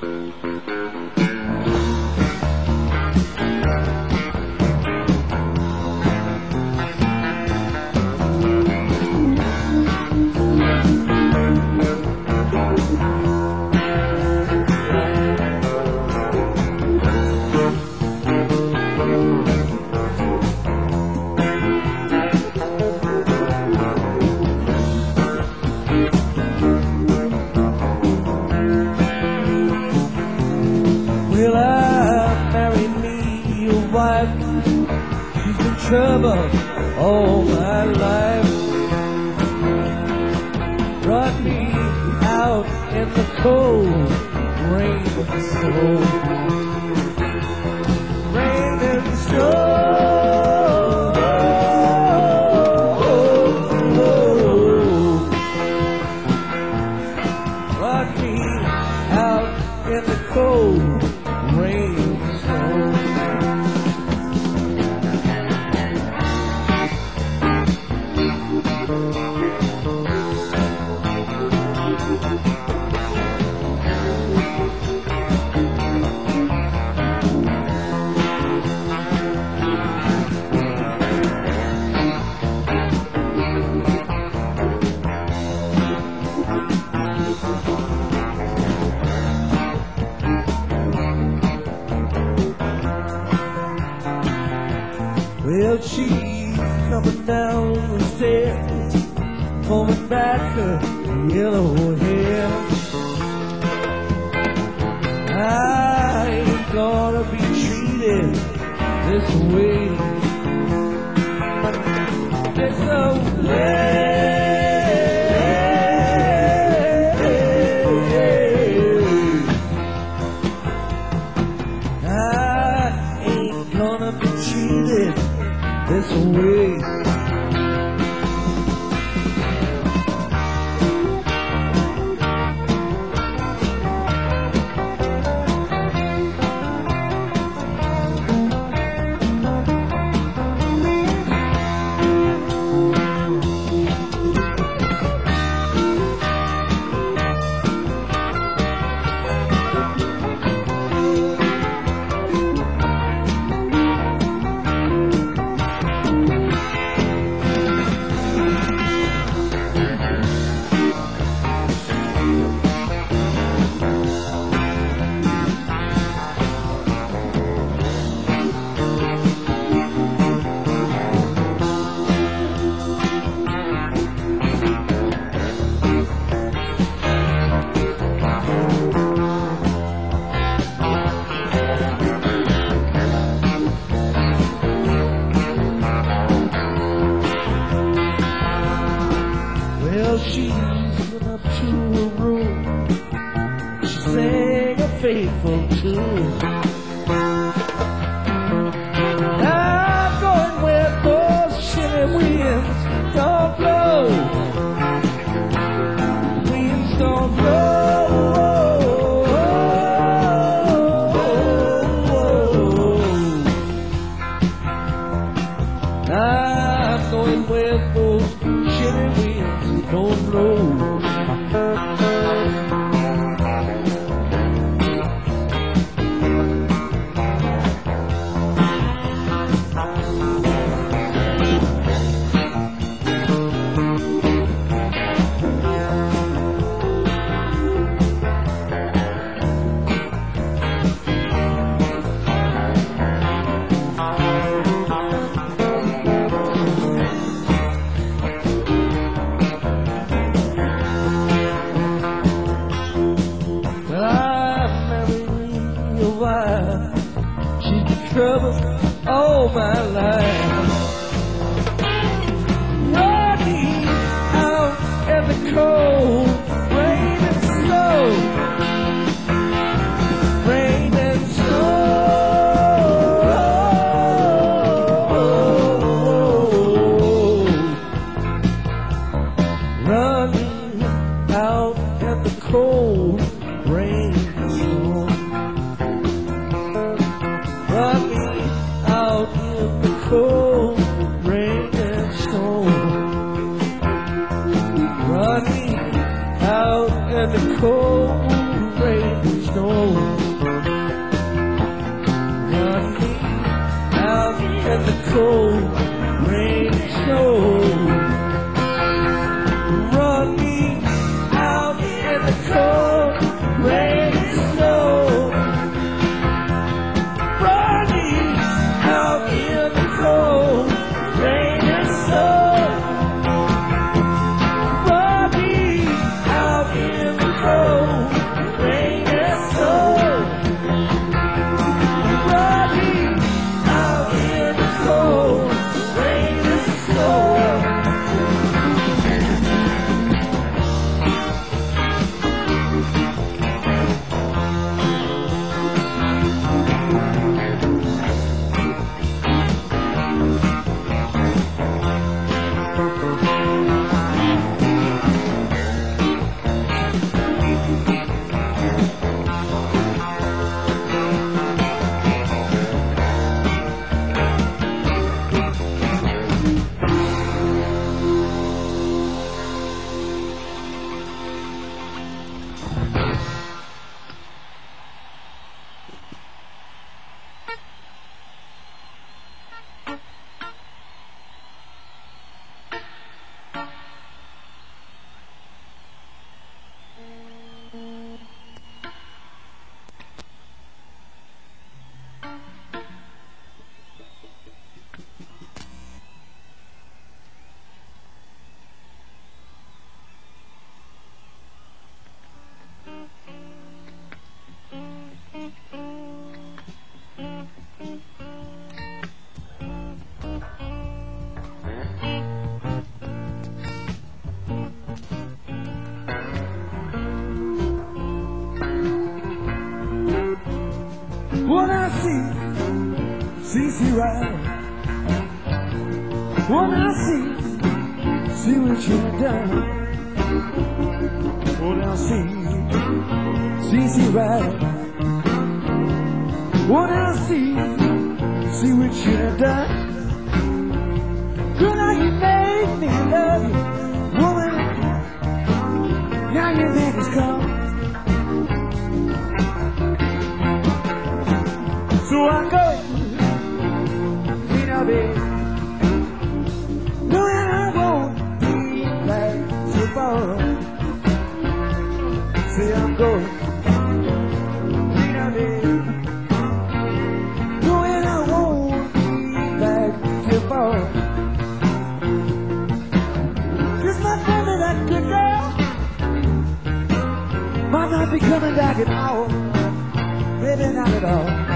Will I marry me a wife? She's in trouble all my life. Brought me out in the cold, rain and snow. Rain and snow. Brought me out in the cold, rain and snow. Well, she's coming down the stairs, combing back her yellow hair. I ain't gonna be treated this way. This way. I ain't gonna be treated this way. Well, she went up to her room. She sang a faithful tune. I'm going where those shimmy winds don't blow. Winds don't blow. I'm going where those shimmy winds don't blow. She's been trouble all my life. Running out in the cold, rain and snow. Rain and snow. Running out in the cold, rain and snow. Brought me out in the cold. see CC Rider, when I see what you've done. When I see CC Rider, when I see what you've done. Girl, now you made me love you, woman. Now you make us come. So I go, baby, knowing I won't be back tomorrow. Say I'm going, baby, knowing I won't be back tomorrow. Just my baby, that good girl, might not be coming back at all. Maybe not at all.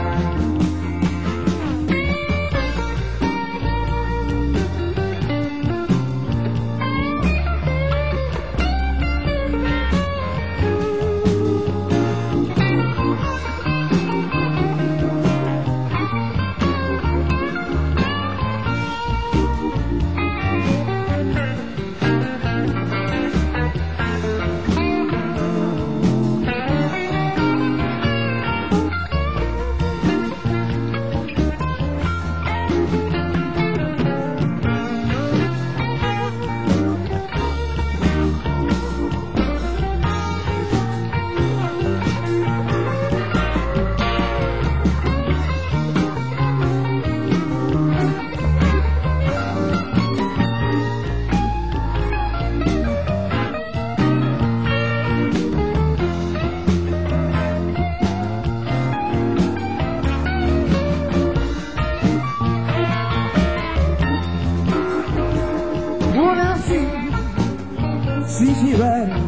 CC Rider,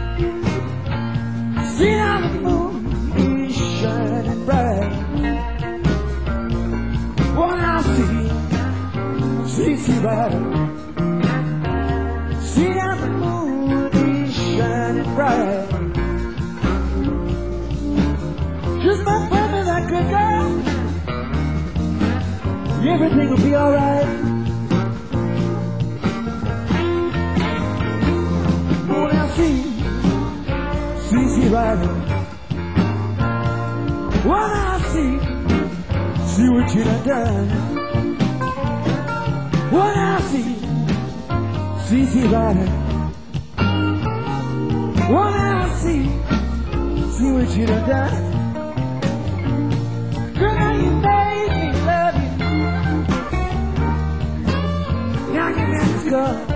see how the moon is shining bright. When I see CC Rider, see how the moon is shining bright. Just my friend and that good girl, everything will be alright. CC Rider, when I see what you done done. When I see CC Rider, when I see what you done done. Girl, now you made me love you. Now you got this girl.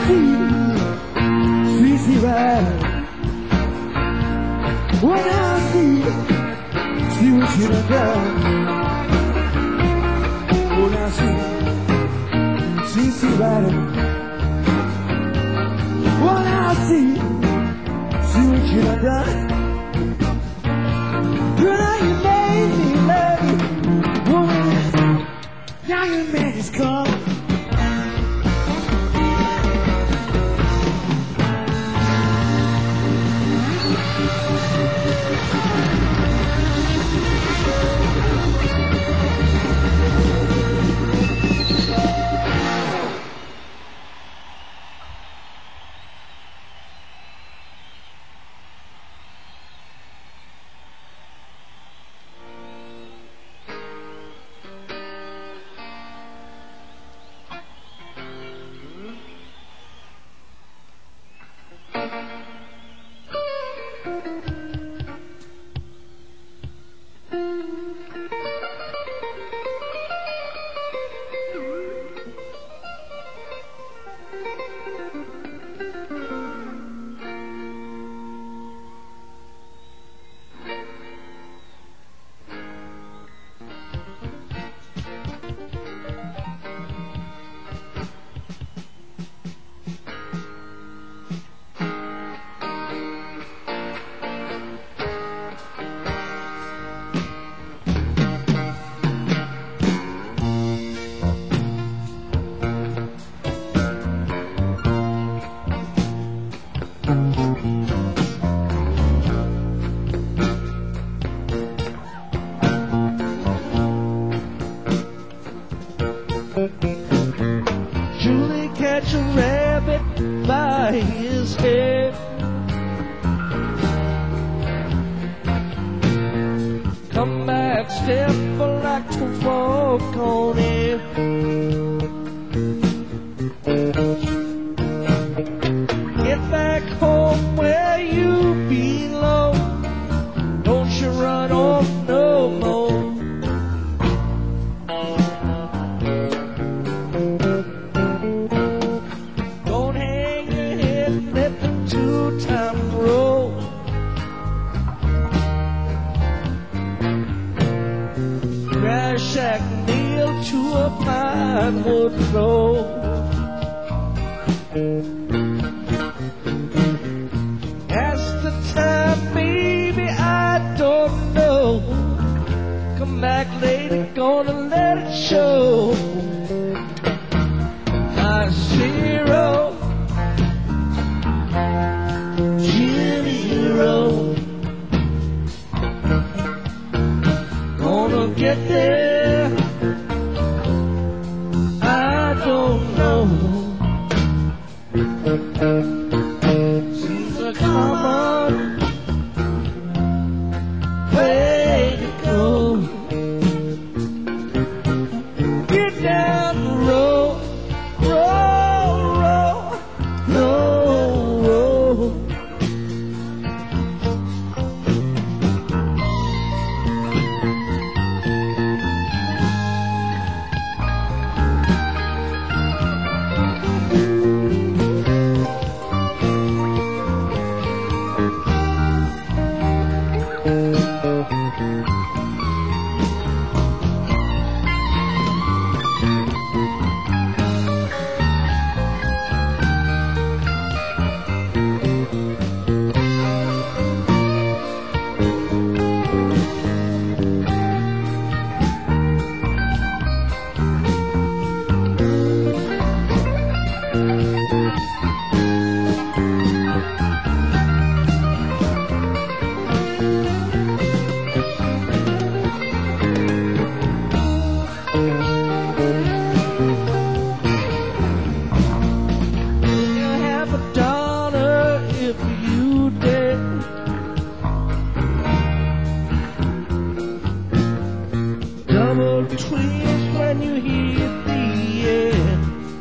see CC Rider, when I see what you done done, when I see CC Rider, when I see what you done done, girl, you made me love you, woman. Now your man is come. Julie catch a rabbit by his head, come back, step like to walk on it. Get back home where you belong, don't you run off no more. Shack nailed to a pine wood floor. As the time, baby, I don't know. Come back later, gonna let it show. My zero, Jimmy-Ro, gonna get there. Seems a common way to go. Get down the road, roll, roll, roll. Twist when you hit the end.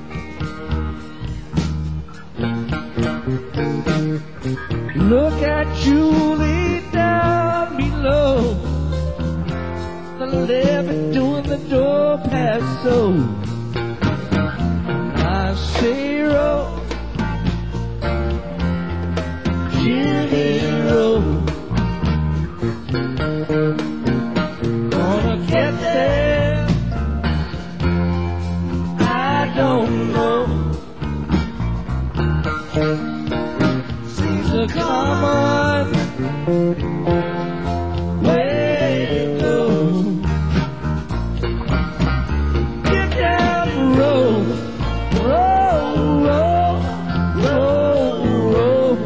Look at Julie down below, the levee doing the door pass so. I say roll, Seems a common way to go. Get down the road, roll, roll, roll, roll.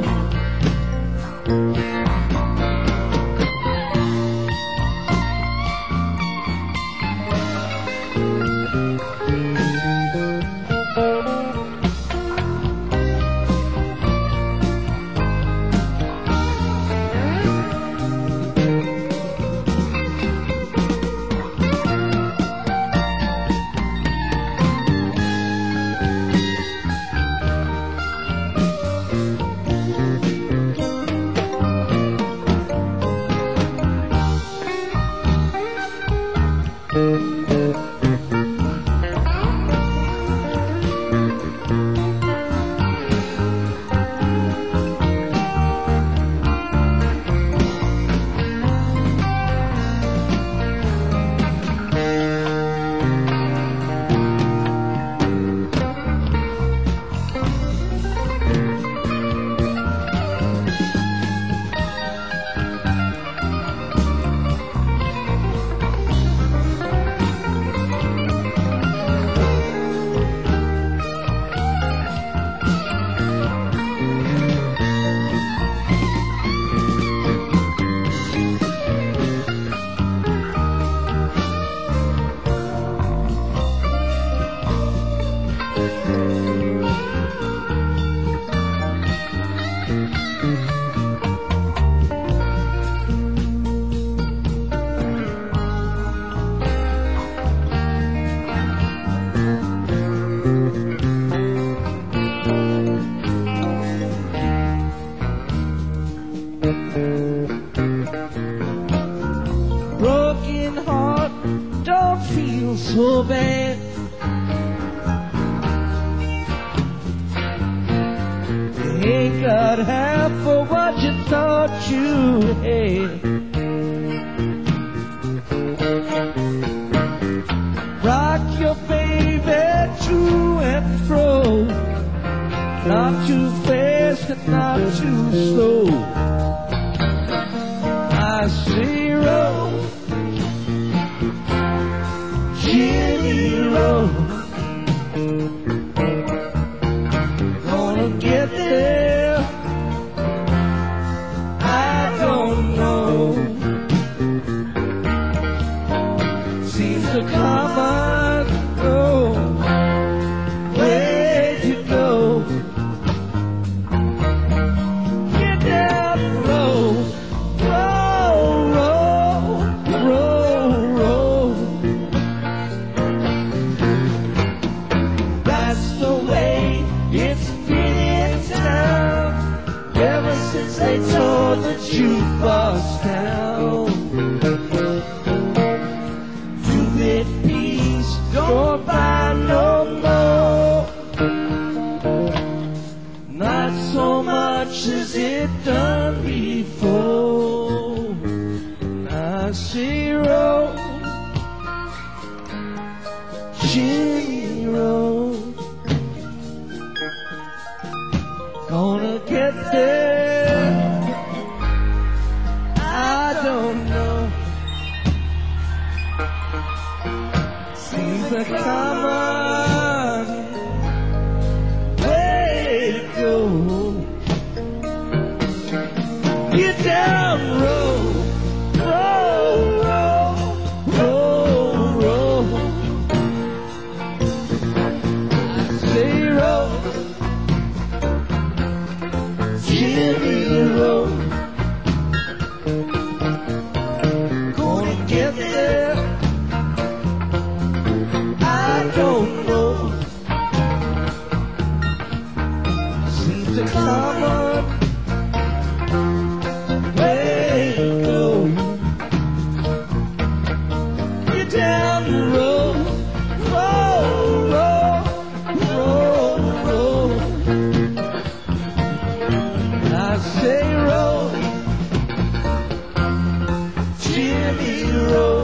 Broken heart, don't feel so bad. You ain't got half of what you thought you had. Rock your baby to and fro, not too fast and not too slow. I see roll, Jimmy roll. Gonna get there, I don't know. Seems to come and go, where'd you go? Get down the road, roll, roll, roll, roll. That's the way it's been in town ever since they tore the jukebox down. Two-bit piece don't buy no more, not so much as it done before. I see roll, Jimmy roll. Gonna get there, I don't know. Seems a common way to go. Get down the road, roll, roll, roll, roll. Say roll, Jimmy roll. Gonna get there, I don't know. Seems a common way to go. Get down the road, roll, roll, roll, roll. I say roll, Jimmy roll.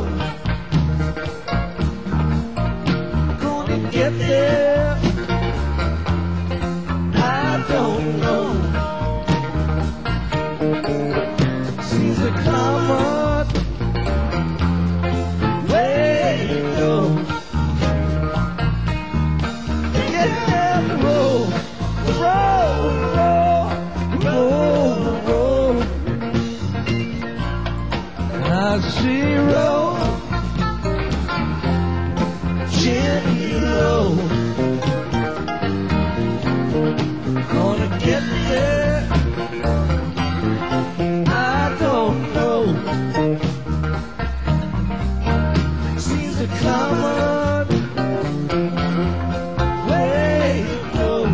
Gonna get there, I don't know. gonna get there? I don't know. Seems to come on way low.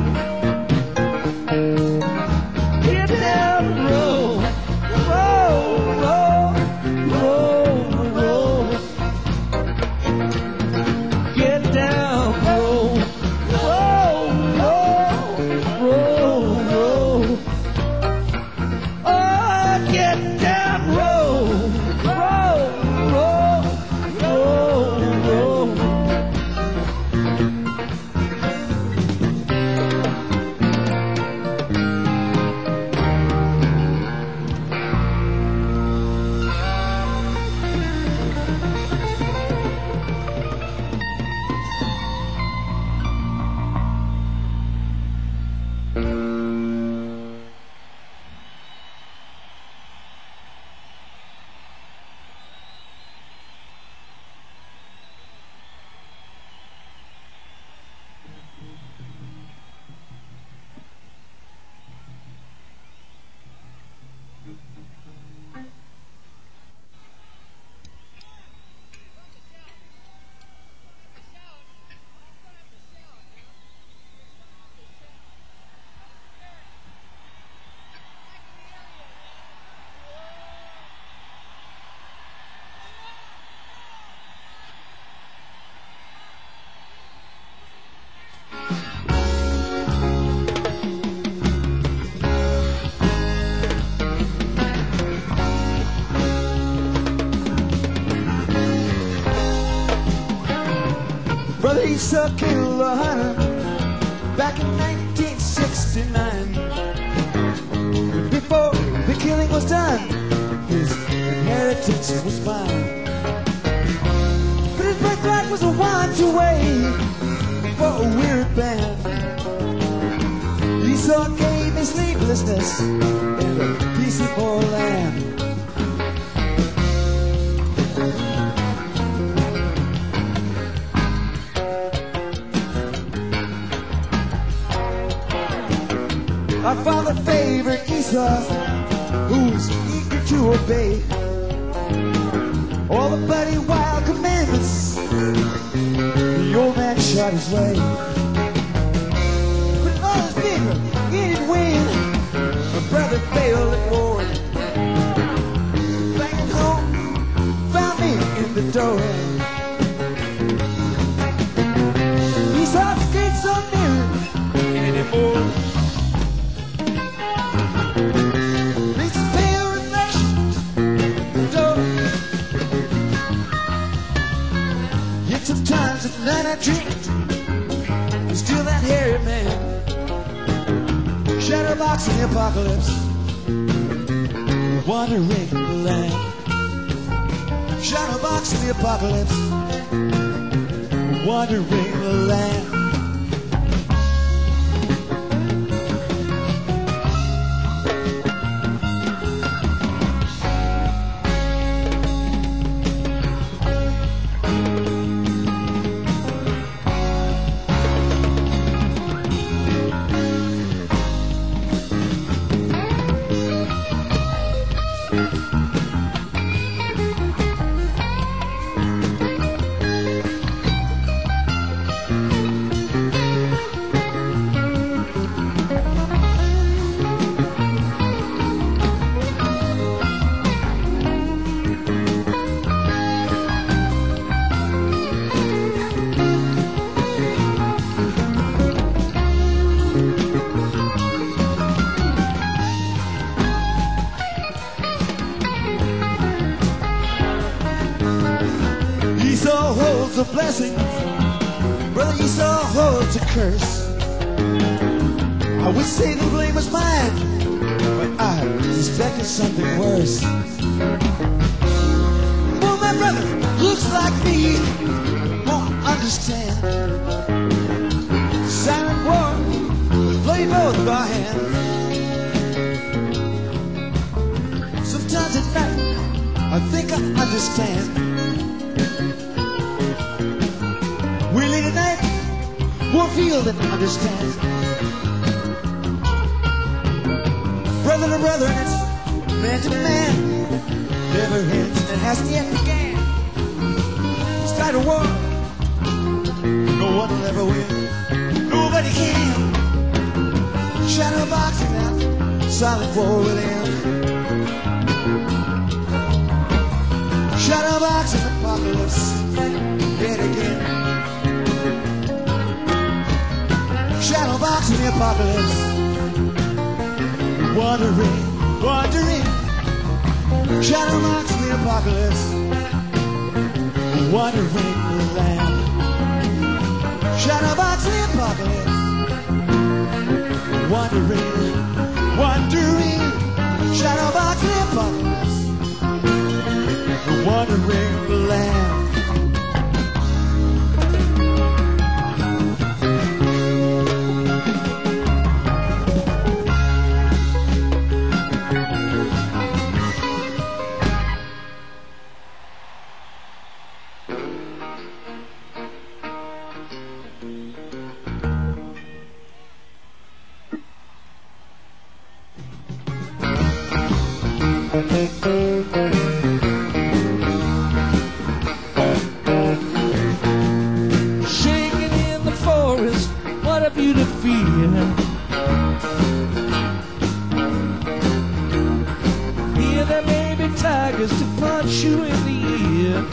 Get down the road, roll, roll, roll, roll. Get down, roll, roll, roll, roll, roll. Oh, get down, roll, roll, roll, roll, roll. Brother Esau killed a hunter back in 1969. Before the killing was done, his inheritance was mine. But his birthright was a want to wait for a weird band. Esau gave me sleeplessness and a piece of more land. Our father favored Esau, who was eager to obey all the bloody wild commandments the old man shot his way. But all his people, he didn't win. My brother failed at war. Back home, found me in the doorway. Esau's gates so near anymore. Sometimes at night I dreamed I'm still that hairy man. Shadowbox in the apocalypse, wandering the land. Shadowbox in the apocalypse, wandering the land. Esau holds a blessing, brother Esau holds a curse. I would say the blame was mine, but I suspected something worse. Well, my brother looks like me, won't understand. Silent war, bloody both of our hands. Sometimes at night, I think I understand. We lead a night, won't feel that understands. little brother, and it's man to man. Never ends and hasn't yet began. Start a war, no one will ever win. Nobody can. Shadow boxing out, silent war will end. Shadow boxing apocalypse, dead again. Shadow boxing the apocalypse, wandering, wandering. Shadow boxing the apocalypse, wandering the land. Shadow boxing the apocalypse, wandering, wandering. Shadow boxing the apocalypse, wandering the land. Shaking in the forest, what have you to fear? Here there may be tigers to punch you in the ear.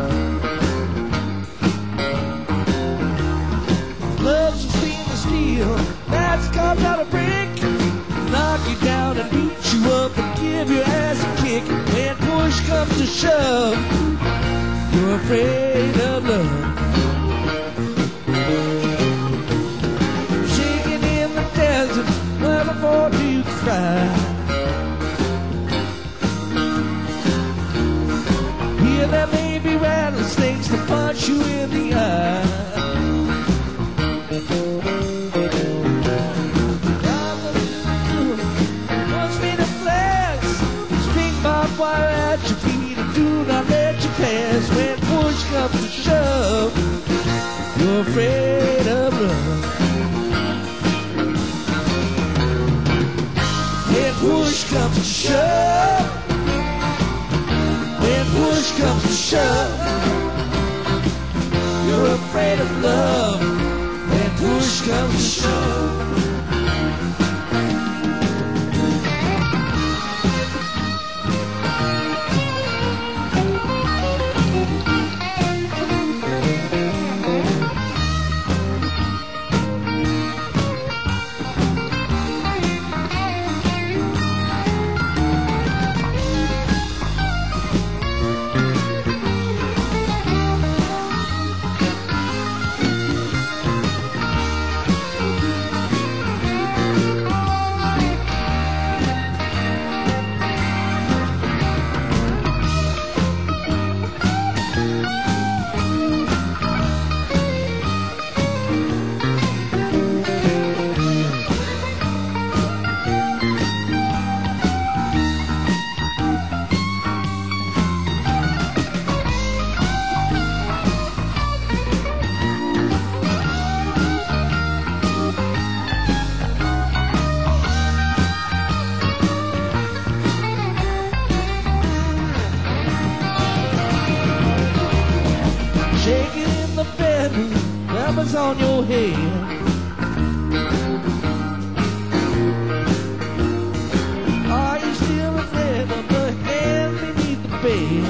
Love's a stainless steel that's carved out of brick. Knock you down and beat you up and give your ass a kick. When push comes to shove, you're afraid of love. Shaking in the desert, where before do you cry? Here there may be rattlesnakes to punch you in the eye. Wire at your feet and do not let you pass. When push comes to shove, you're afraid of love. When push comes to shove, when push comes to shove, you're afraid of love. When push comes to shove. On your head, are you still afraid of the hand beneath the bed?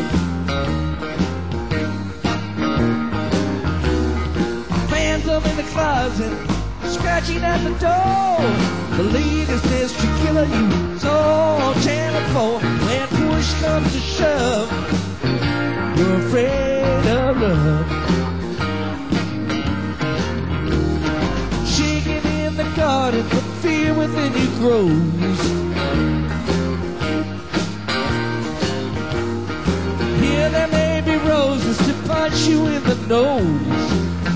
Phantom in the closet, scratching at the door. The latest mystery killer you saw on Channel 4. When push comes to shove, you're afraid of love. Garden, but fear within you grows. Here there may be roses to punch you in the nose.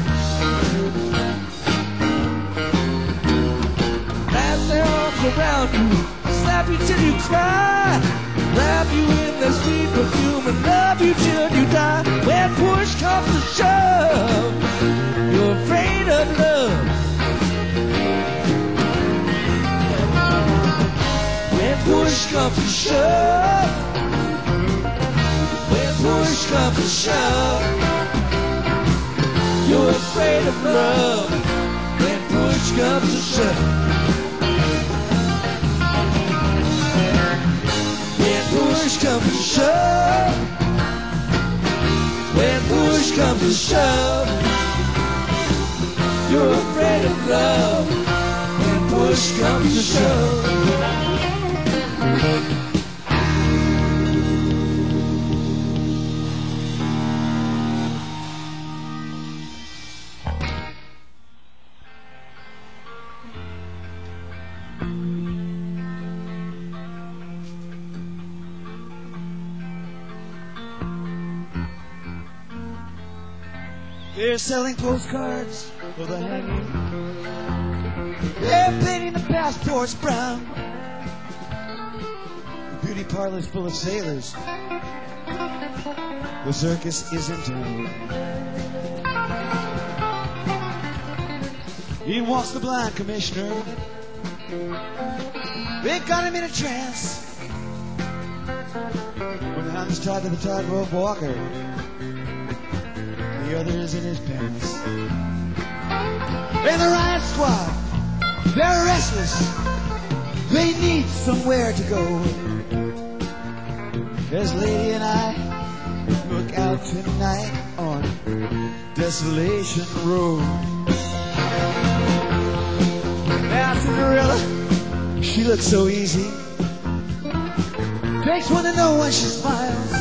Wrap their arms around you, slap you till you cry, wrap you in their sweet perfume and love you till you die. When push comes to shove, you're afraid of love. When comes to shove, when push comes to shove, you're afraid of love. When push comes to shove, when push comes to shove, when push comes to shove, you're afraid of love. When push comes to shove. They're selling postcards for the hanging. They're painting the passports brown. The beauty parlor's full of sailors. The circus is in town. In walks the blind commissioner. They got him in a trance. One hand's tied to the tightrope walker, the other's in his pants. And the riot squad, they're restless. They need somewhere to go. There's Lady and I look out tonight on Desolation Road. Now Cinderella, she looks so easy. Makes one to know when she smiles.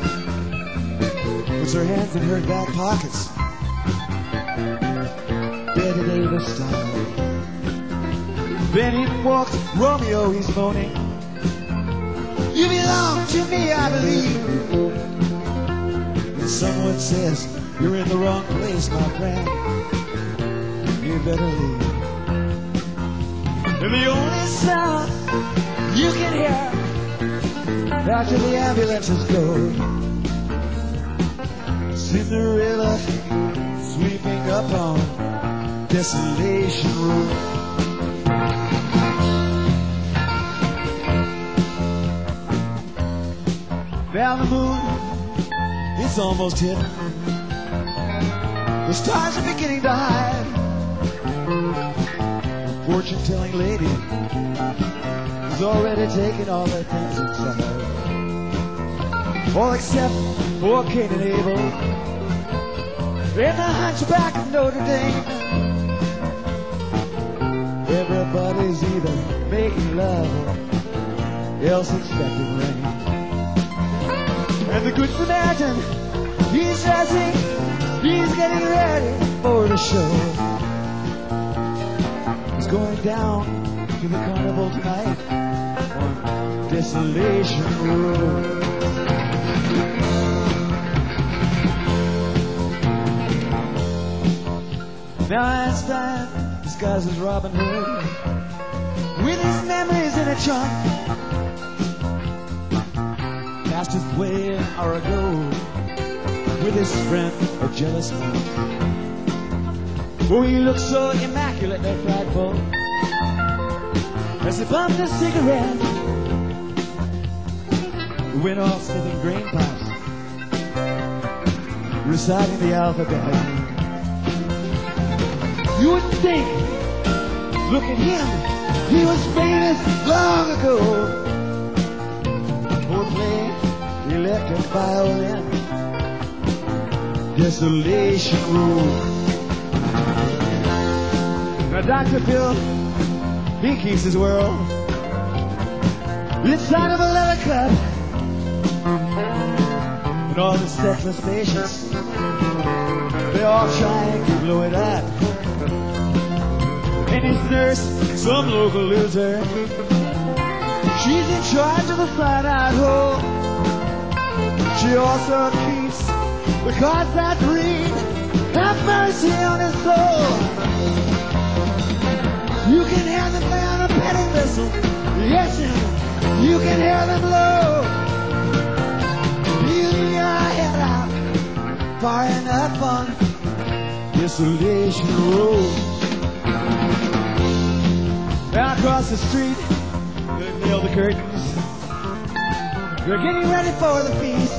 Puts her hands in her back pockets, Betty Davis style. Then in walks Romeo, he's moaning. You belong to me, I believe. And someone says, you're in the wrong place, my friend. You better leave. And the only sound you can hear after the ambulances go, Cinderella sweeping up on Desolation Road. Down the moon, it's almost hit. The stars are beginning to hide. The fortune-telling lady has already taken all the things inside, all except for Cain and Abel and the hunchback of Notre Dame. Everybody's either making love or else expecting rain. And the Good Samaritan, he's dressing, he's getting ready for the show. He's going down to the carnival tonight on Desolation Road. Now Einstein disguised as Robin Hood with his memories in a trunk, passed his way an hour ago with his friend, a jealous monk. Oh, he looked so immaculate and frightful as he bummed a cigarette, went off sniffing grain pipes, reciting the alphabet. You wouldn't think, look at him, he was famous long ago. For playing electric violin, Desolation Road. Now Dr. Phil, he keeps his world inside of a leather cup, and all the sexless patients, they're all trying to blow it up. And his nurse, some local loser, she's in charge of the cyanide hole. She also keeps the cards that read, have mercy on his soul. You can hear them play on a penny whistle, yes, you can hear them blow. You leave your head out, far enough on Desolation Road. Down across the street, they nail the curtains We're getting ready for the feast.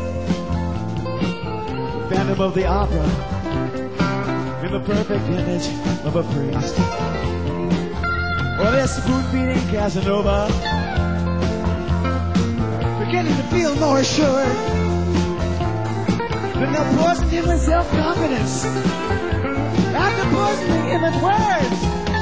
Phantom of the Opera, in the perfect image of a priest. Oh, this spoon-feeding Casanova, beginning to feel more assured. But now poisoned him with self-confidence after poisoning him with words.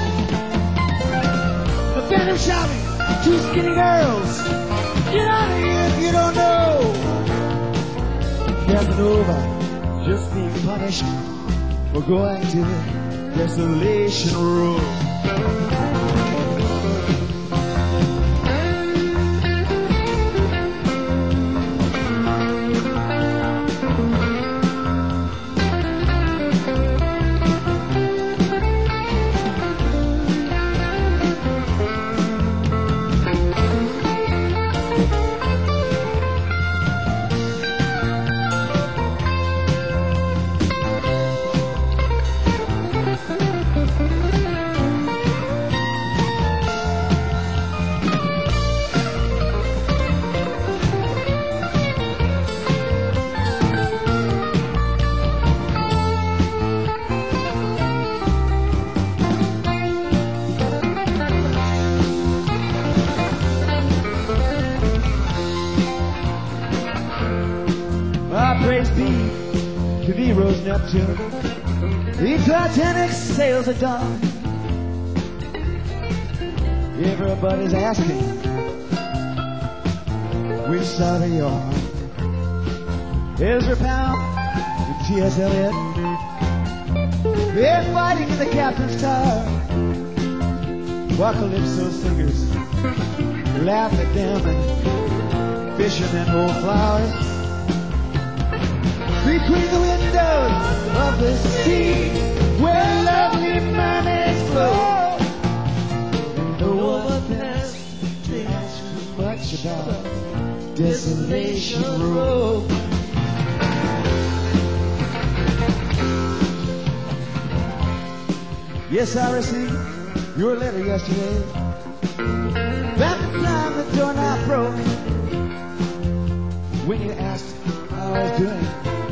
The Phantom shouting, two skinny girls, get out of here if you don't know. Casanova just being punished for going to Desolation Row. Praise be to Nero's Neptune. The Titanic sails at dawn. Everybody's asking, which side are you on? Ezra Pound and T.S. Eliot, they're fighting in the captain's tower, while Calypso singers laugh at them and fishermen hold flowers. Between the windows of the sea, where lovely mermaids flow, no one has to ask too much about Desolation Row. Yes, I received your letter yesterday. About the time the doorknob broke, when you asked how I was doing.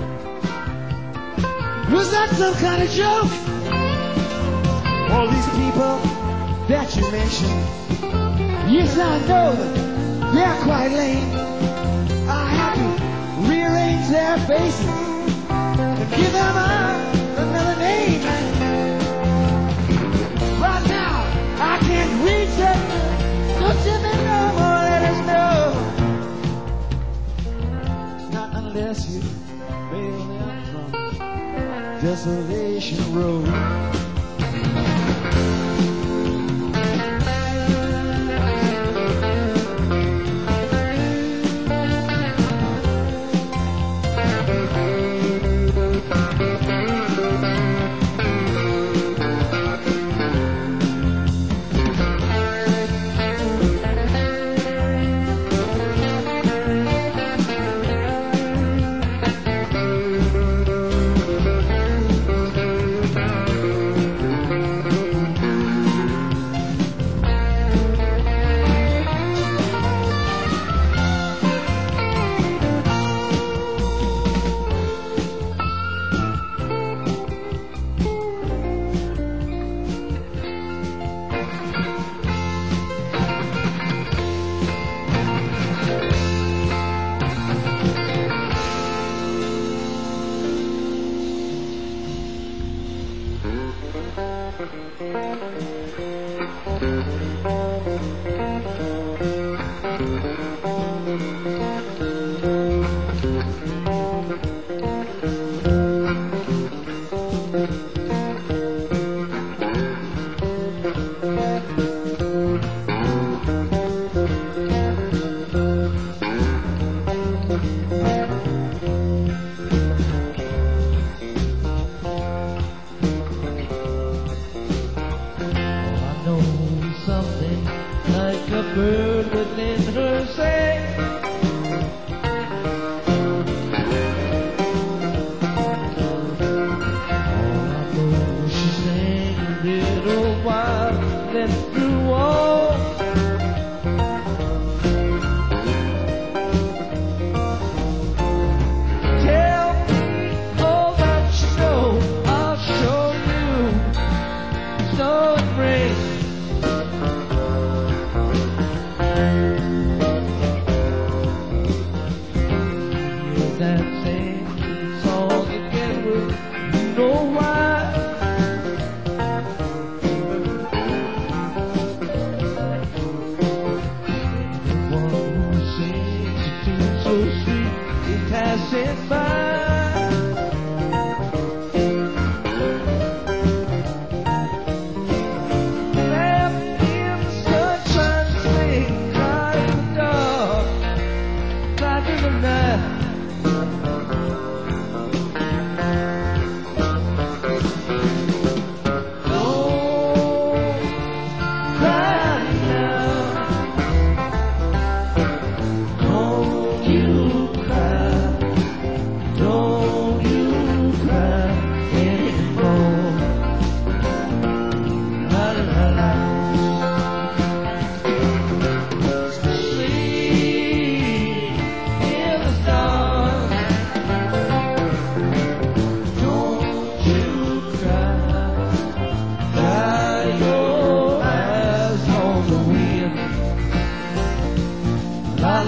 Was that some kind of joke? All these people that you mentioned, yes, I know that they're quite lame. I had to rearrange their faces and give them another name. Right now, I can't reach them. Don't send me no more letters, no. Not unless you mail them from Desolation Row.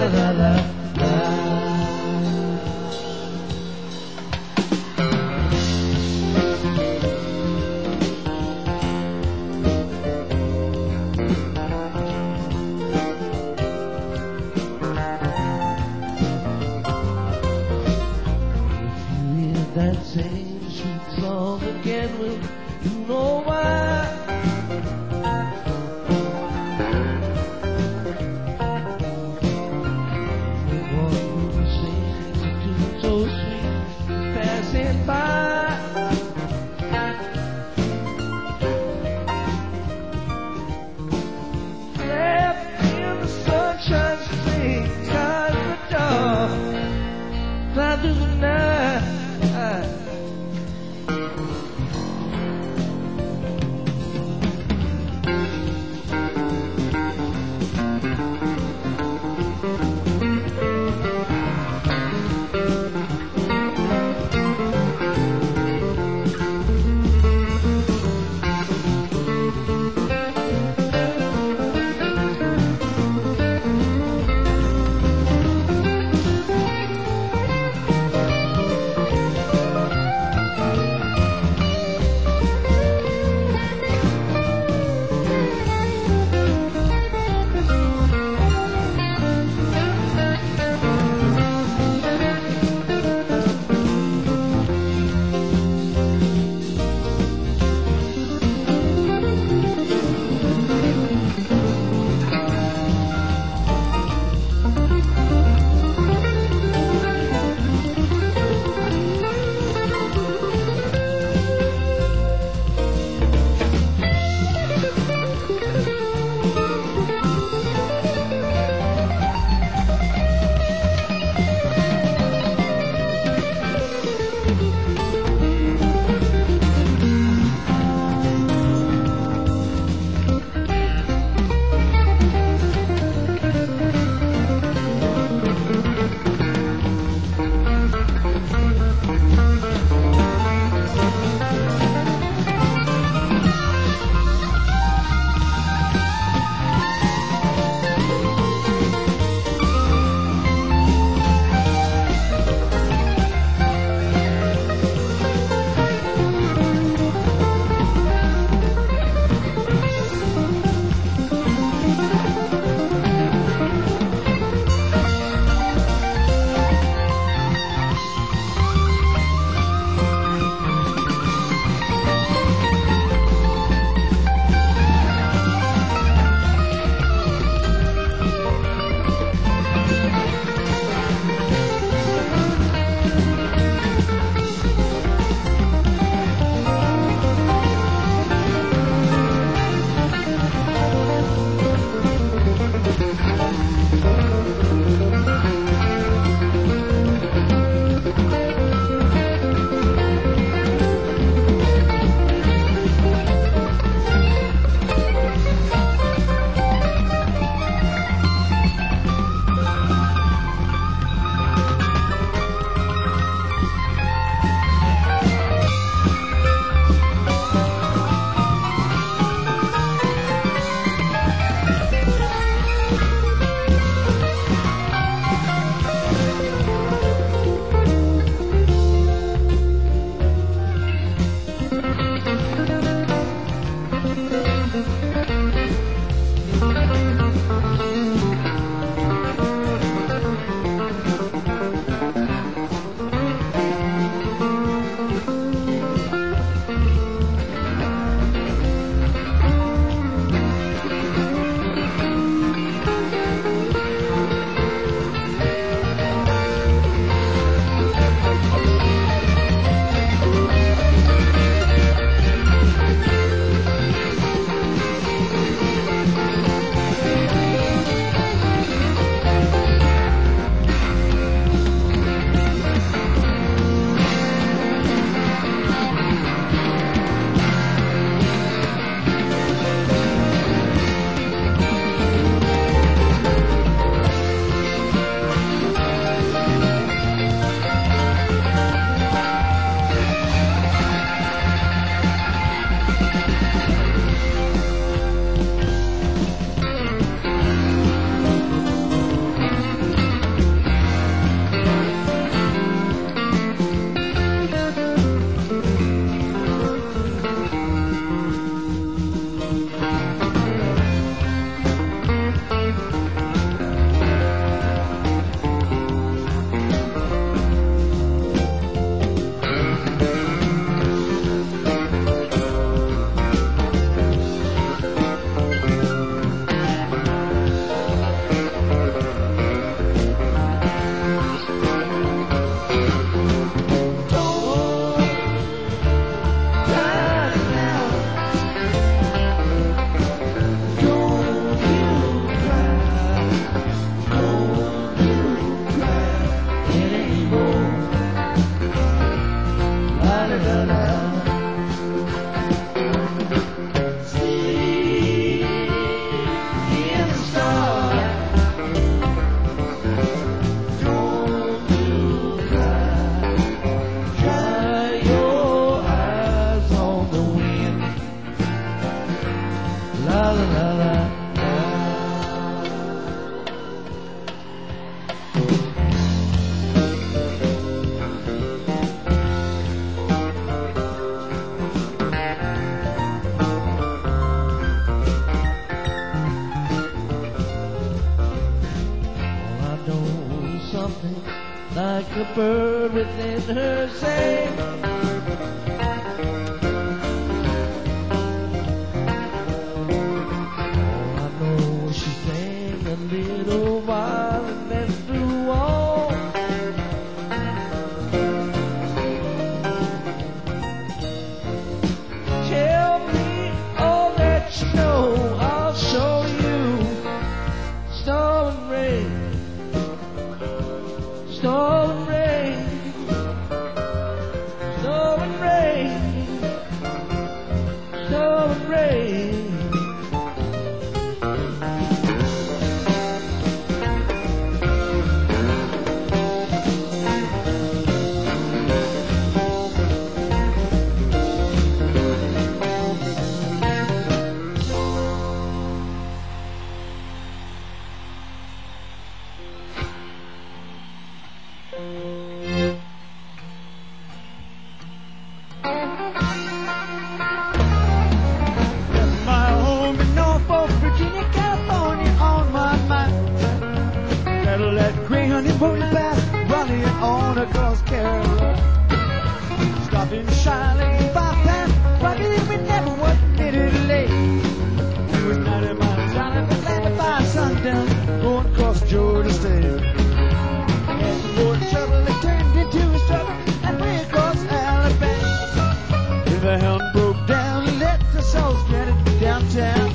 la la la la. That same sweet song again, will you know why? something like a bird within her sing. Oh, I know she sang a little while and then flew on. Tell me all that you know, I'll show you. Stolen rain, stolen rain, stolen rain, stolen rain. My home in Norfolk, Virginia, California on my mind. Cadillac gray honey pony pass, running on a girl's carol. Stopping shyly 5 times, rocking we never was minute late. It was 90 miles out of Atlanta by sundown, going across Georgia State. And for trouble, it turned into a struggle, and way across Alabama. Then the hound broke down and let the soul stranded downtown.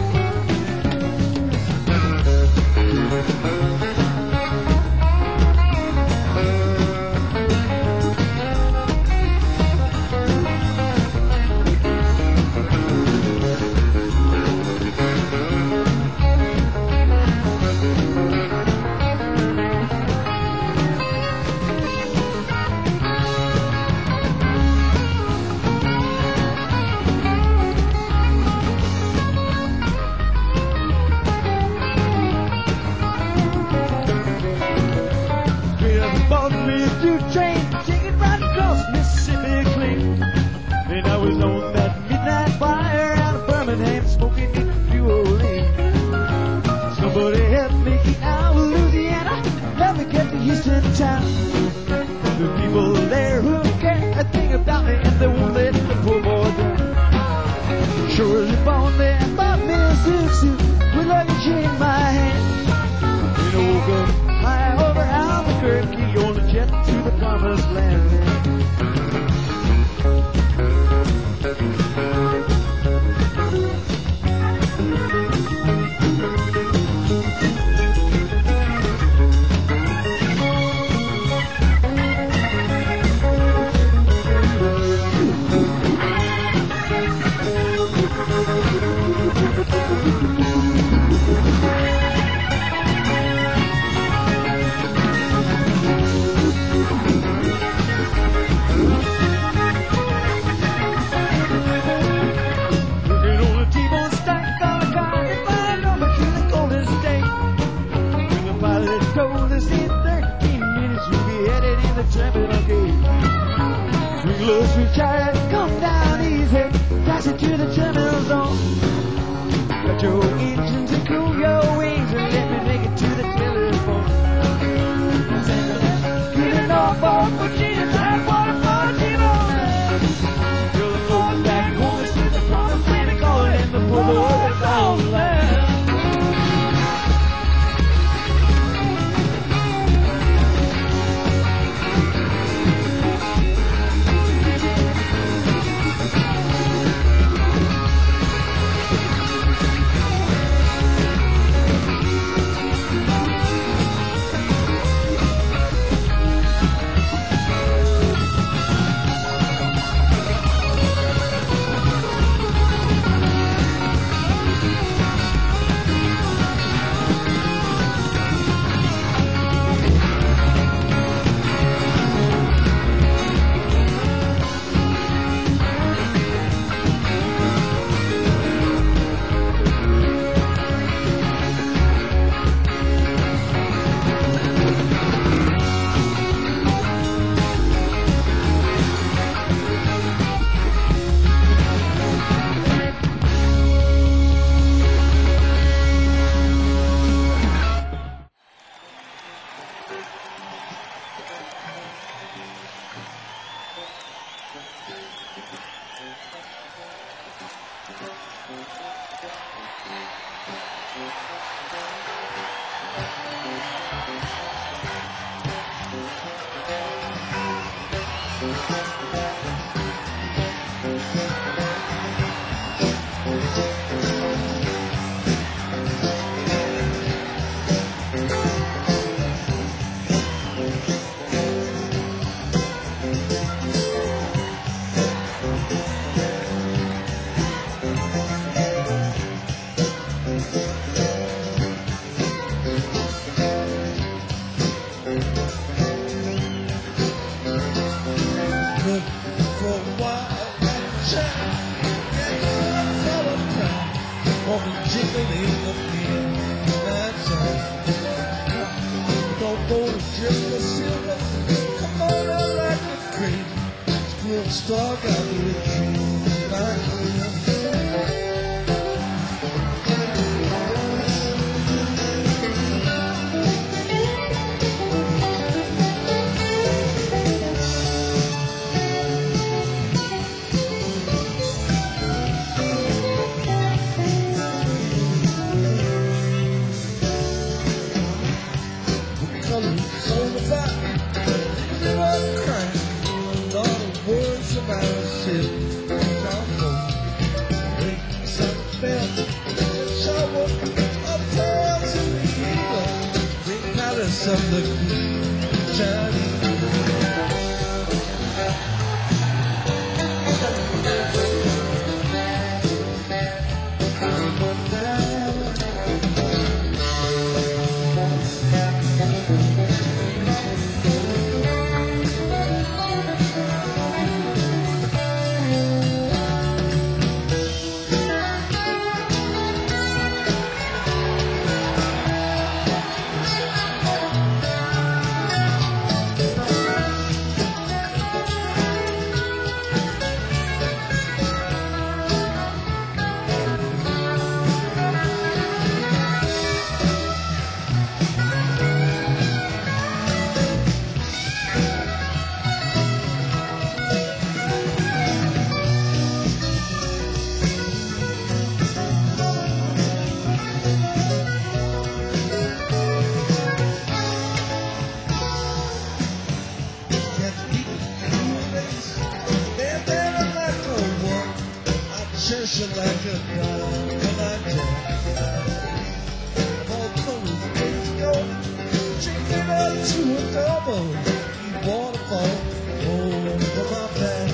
Train, taking right across Mississippi clean. Then I was on that midnight fire out of Birmingham, smoking New Orleans. Somebody help me get out of Louisiana, let me get to Houston town. The people there who care a thing about me, and they won't let the poor boy down. Surely born there, bought me a suit with luggage in my hand. Then I woke up high over Albuquerque on a jet to the promised land. Told us in 13 minutes we'll be headed in the terminal gate. Swing low, sweet chariot, come down easy, pass it to the terminal zone. Cut your engines and cool your wings and let me make it to the telephone. Get in Norfolk, Virginia, Tidewater, Baltimore. Till the going back home and see the promised land calling in the poor boys all land. For a while, check, get for a time, on the jiggling of me, that's all. Don't go to drip the silver, come on out like a cream, school star got me a dream, like so the fact that I'm crying, all the words about ourselves, I'm going some felt, shower, a pause in the eagle, big palace of the Chinese. Church like a crowd when I tell all colors things go, drink it up to a double, keep waterfall over my back.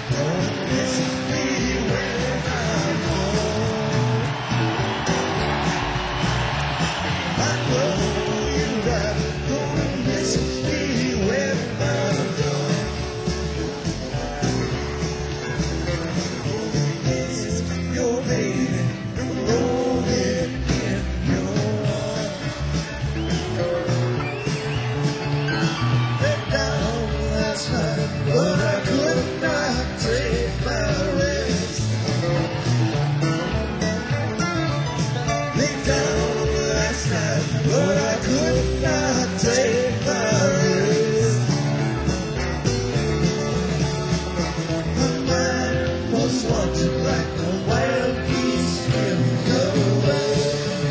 Gonna miss me when I'm gone. I know you're right. Gonna miss me when I'm gone. Gonna miss your baby rolling in your arms. Let down last night, but I could not take my rest. Lay down last night, but I could not take my rest. My mind was wanting like a wild beast in the west.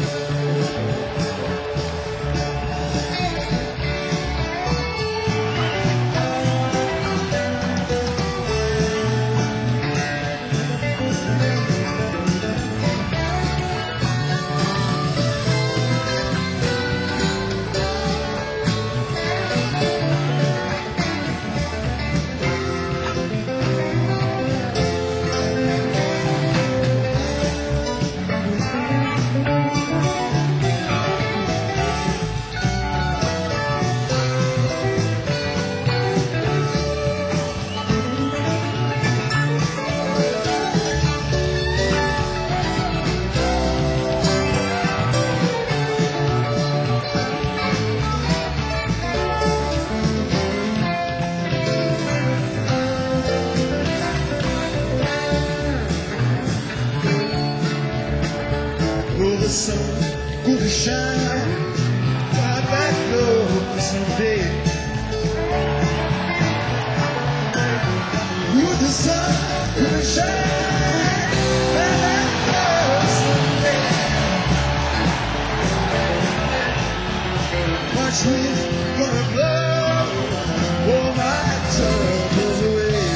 Will the sun gonna shine right back up someday? Will the sun gonna shine right back up someday? Watch wind gonna blow all my troubles away.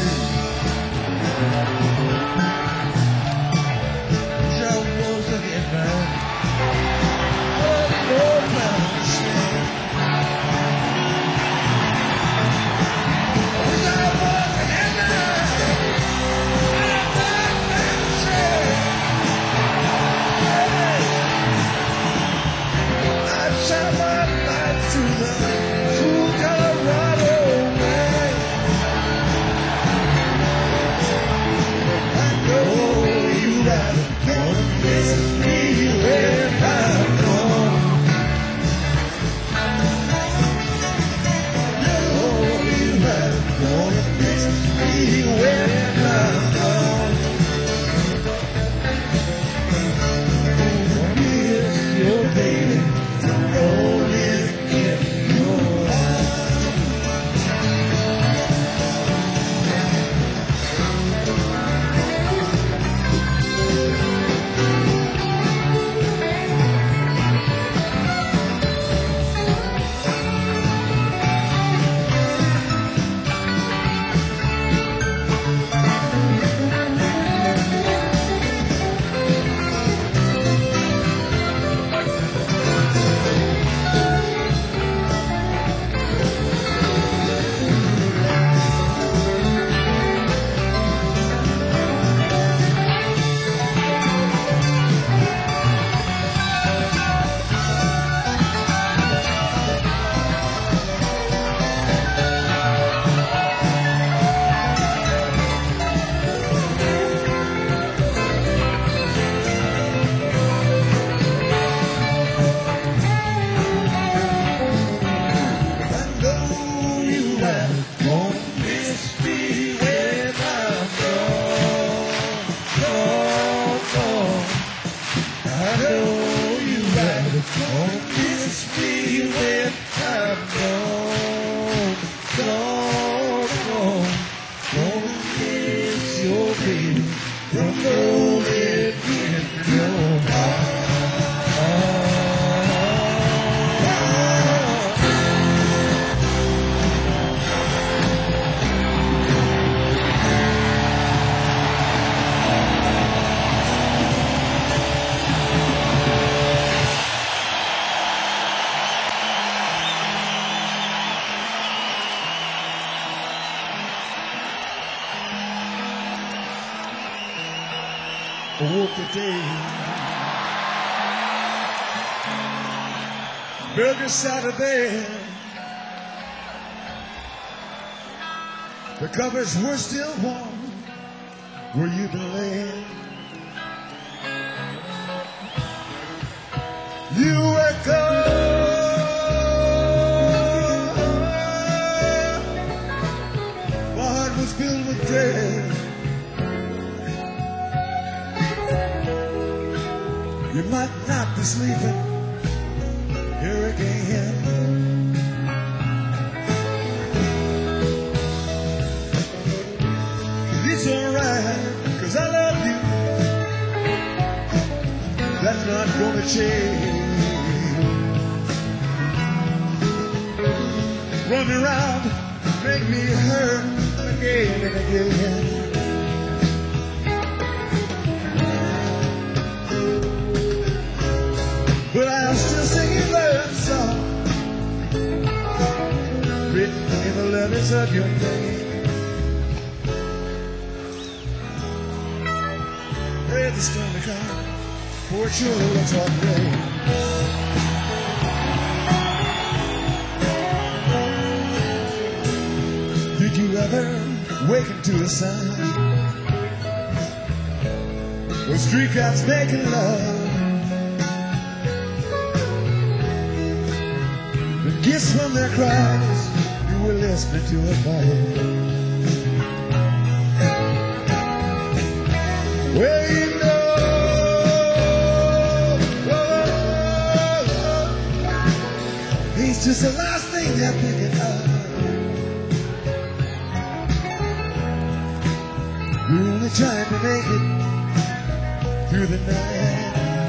John was looking back. awoke today. Burger Saturday. The covers were still warm where you've been laying. You were cold. My heart was filled with dread. You might not be sleeping here again. It's alright, 'cause I love you. That's not gonna change. Run me around, make me hurt again and again. But I'll still sing your love song, written in the letters of your name. Hey, the storm to come, for it sure looks like rain. Did you ever waken to a sound with street cops making love? The gifts from their cries, you were listening to a fire. Well, you know, he's just the last thing they're picking up. We're only trying to make it through the night.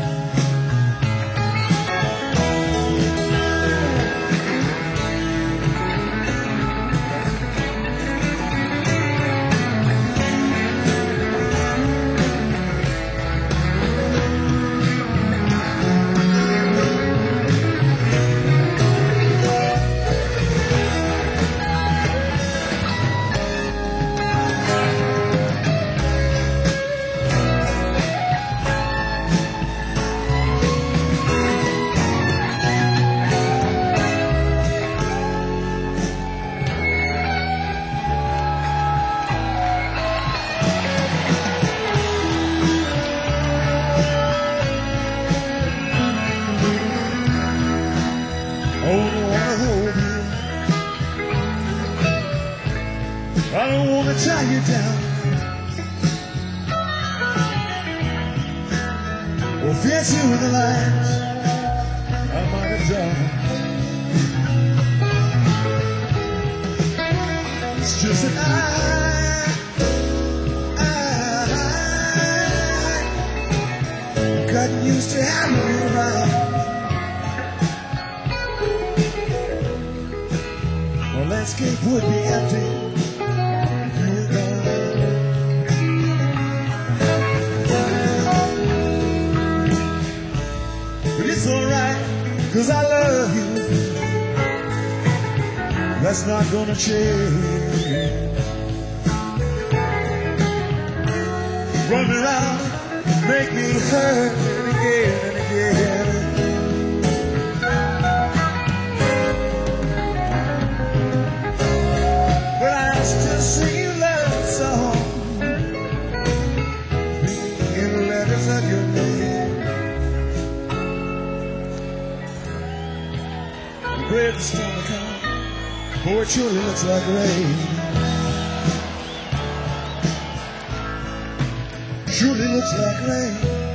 I don't want to tie you down or fence you with the lines I might have drawn. It's just that I've gotten used to having you around. The landscape would be empty. It's alright, 'cause I love you. That's not gonna change. Run me around, make me hurt again and again. But I'll still sing you love song in the letters of your name. Pray the storm will come, for it surely looks like rain. Surely looks like rain.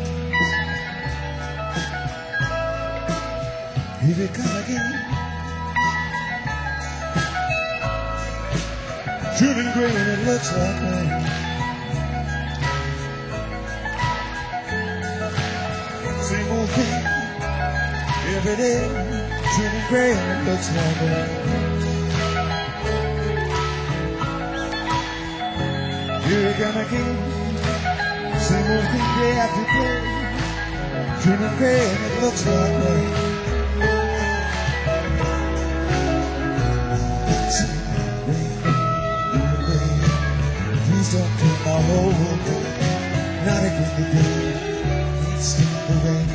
If it come again, turning green, it looks like rain. Same old thing every day. Turning gray and it looks like rain. Here it come again. Same old thing day after day. Turning gray and it looks like rain. Rain, rain, please don't turn my whole world. not a good day. It's the rain.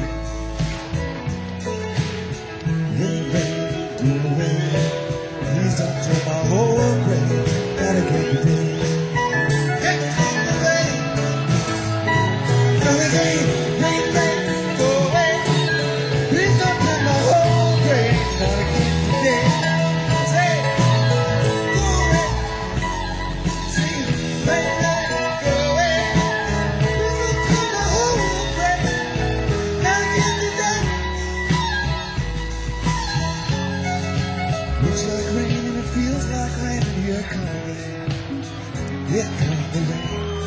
The rain, the rain. Please don't turn my whole brain. Not a good day. Here comes the rain. Not a rain, rain, rain, go away. Please don't turn my whole brain. Not a good day. Say, go away. See, rain, rain, go away. Please don't turn my whole brain. Not a good day. Looks like rain and it feels like rain and here comes the rain. Here comes the rain.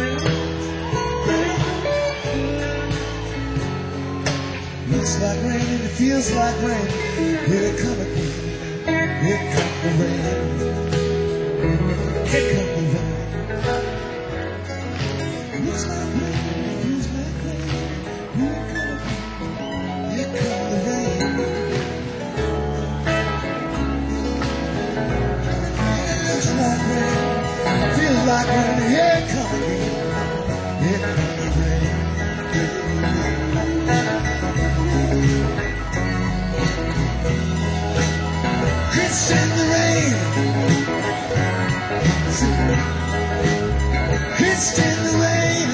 Looks like rain and it feels like rain. Here it come again. Here comes the rain. Here comes the rain. Looks like rain and it feels like rain. Here it come again. Here comes the rain. It looks like rain. Feels like rain. Here it come again. Here comes the rain. It's in the rain. It's in the rain.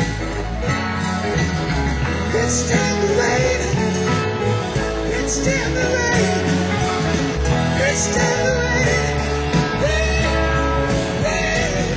It's in the rain. It's in the rain. It's in the rain. Rain, rain.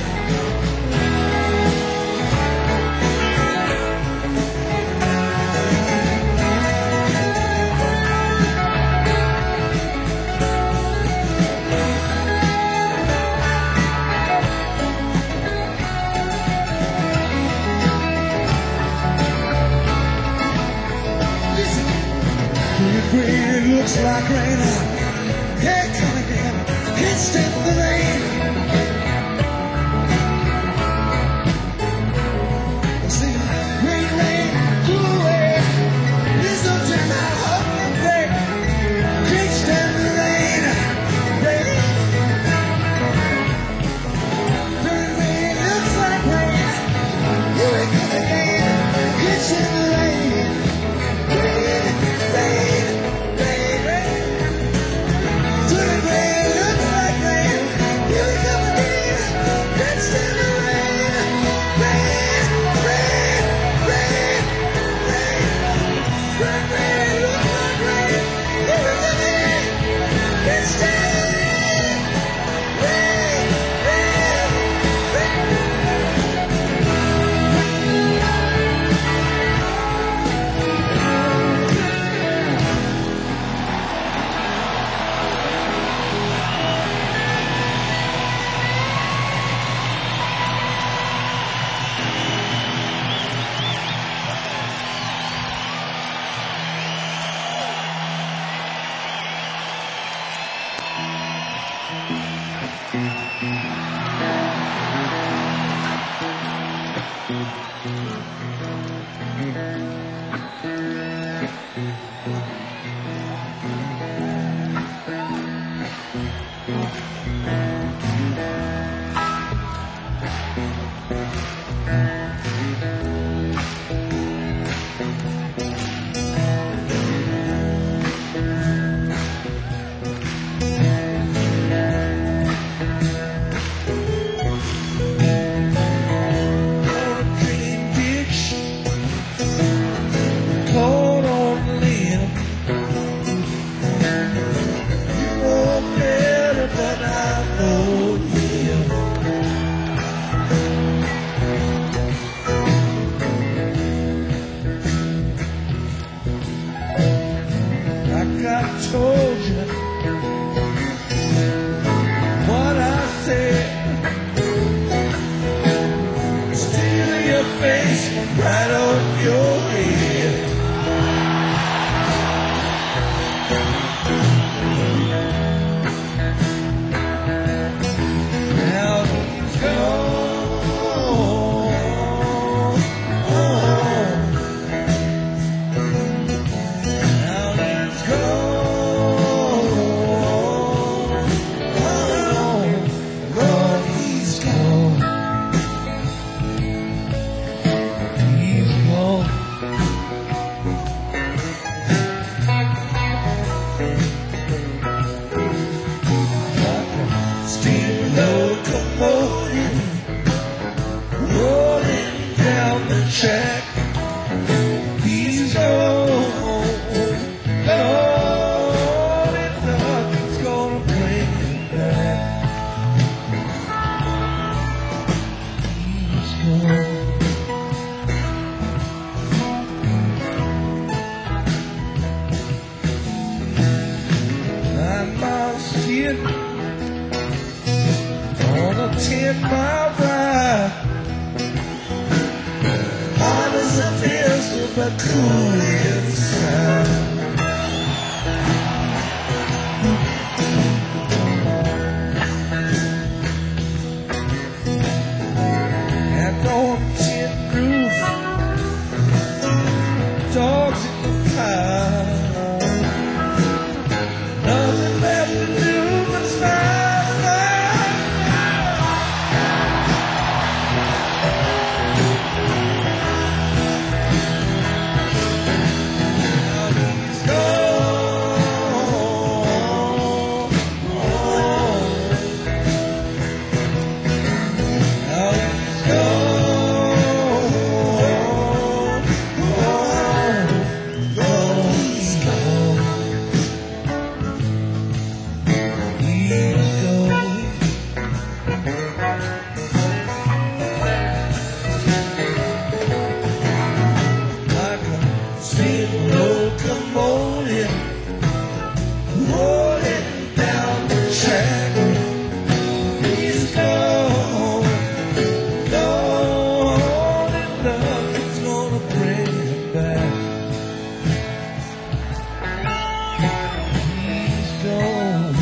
Listen. Green, it looks like rain. Here it come again. It's in the rain. See, rain, rain, go away. Please don't turn my whole brain. It's in the rain. Rain. Rain, rain, looks like rain. Here it come again. It's in the rain. Rain, rain, rain, rain. Turn rain, looks like rain. Here we come again. It's in the rain. Rain, rain, rain, rain. Rain, rain, looks like rain. Here we come again. It's in the rain. Rain, rain, rain. cool inside. And on the tin roof, dogs in the pie. Nothing left to do but smile, smile. Now he's gone. Now he's gone. He's gone. Like a steam locomotive rolling down the track. He's gone, gone, and nothing's gonna bring him back. He's gone.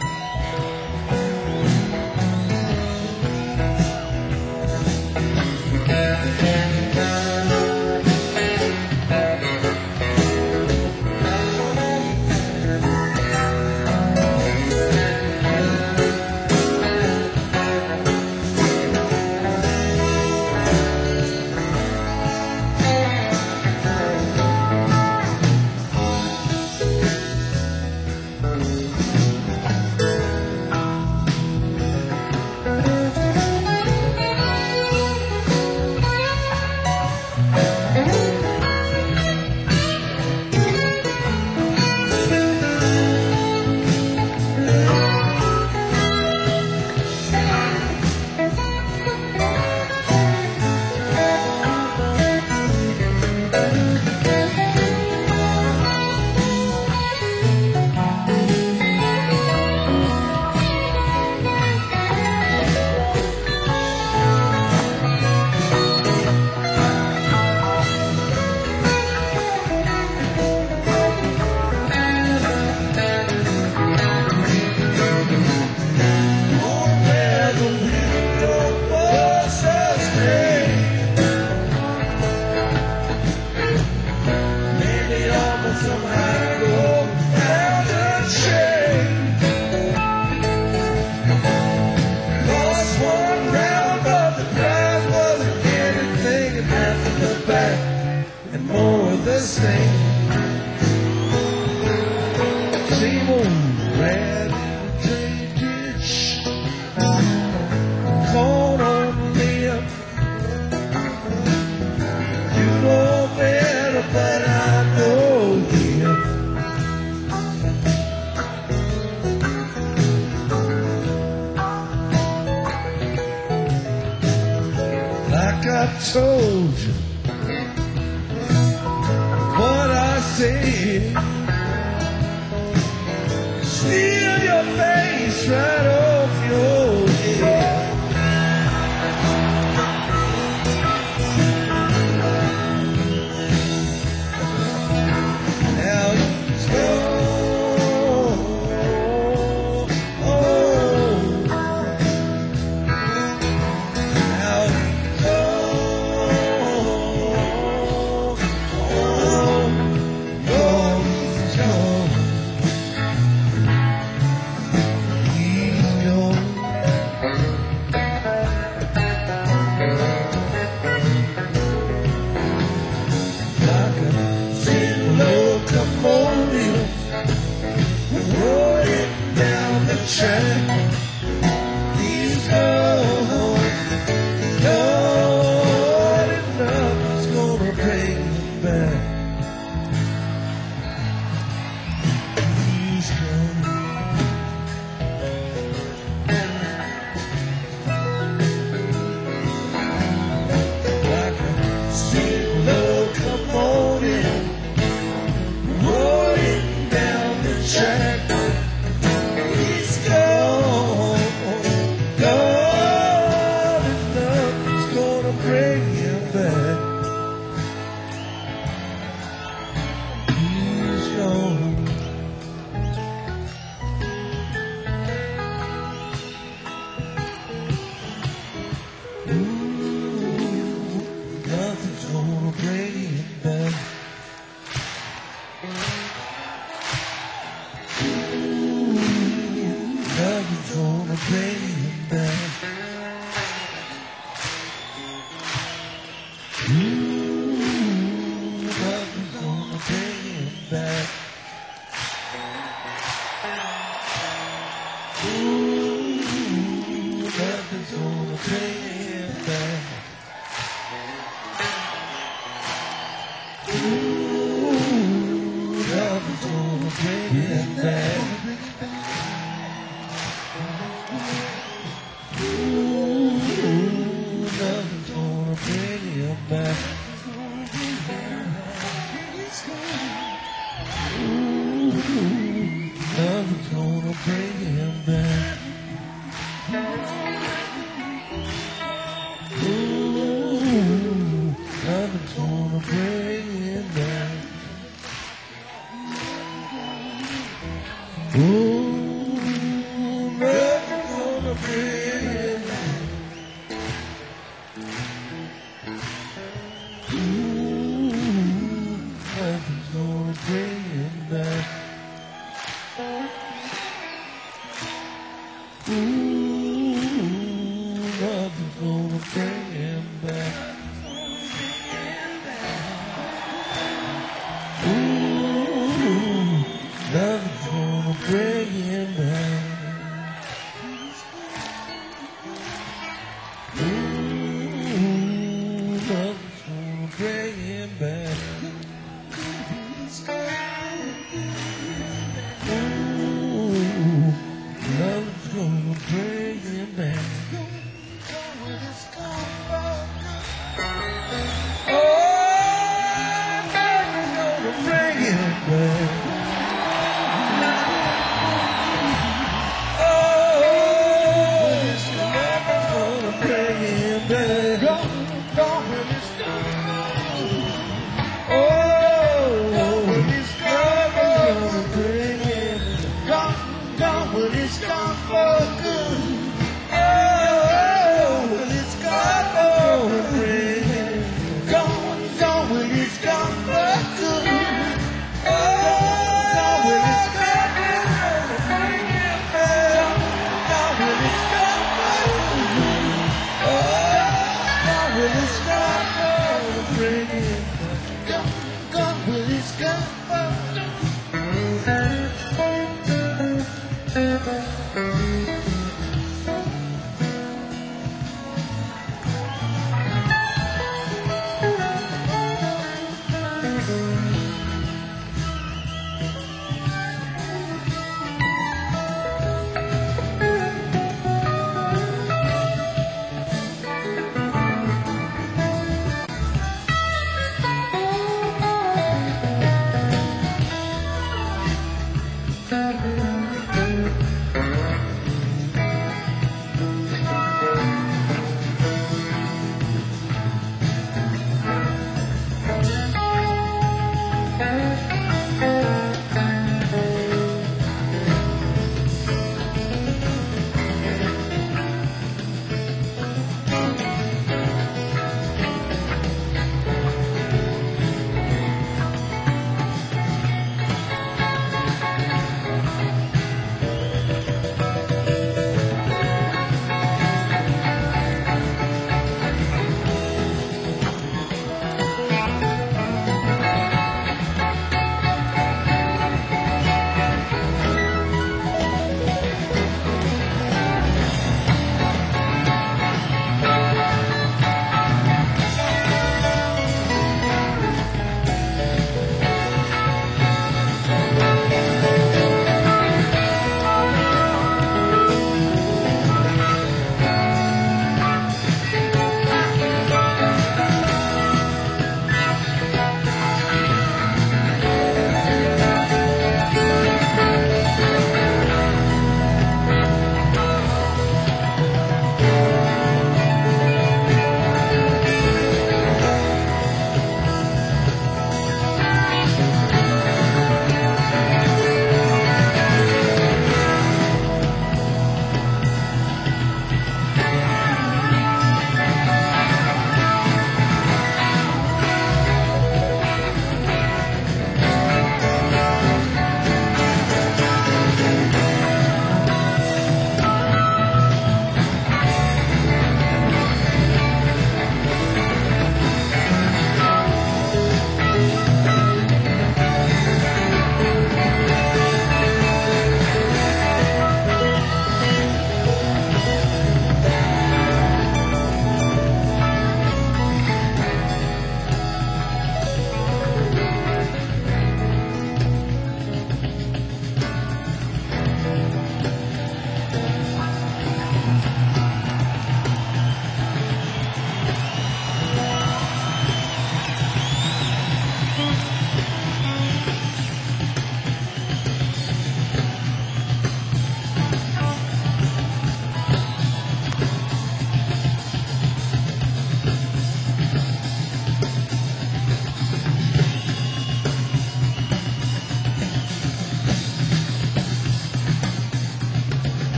And more of the same. Same old rat in the ditch. Caught on the limb. You know better, but I know him. Like I told you, what I said, steal your face right off your head. Now he's gone. Now he's track. He's gone, gone, and nothing's gonna bring him back. He's gone. Like a steam locomotive rolling down the track. Bring him back. nothing's gonna bring him back. Ooh, nothing's gonna bring him back. Ooh, nothing's gonna bring him back. Ooh, nothing's gonna bring him back. Ooh, nothing's gonna bring him back. Ooh, nothing's gonna bring him back. Ooh, nothing's gonna bring him back. Oh, nothing's gonna bring him back. Oh, nothing's gonna bring him back. Oh, when it's gonna bring him gone when it's gone for good. Oh, when it's gone bring him gone when it's gone for good. Oh, when it's gone bring him back. Gone when it's gone for good. Oh, when it's gone bring him back. Gone when it's gone for good.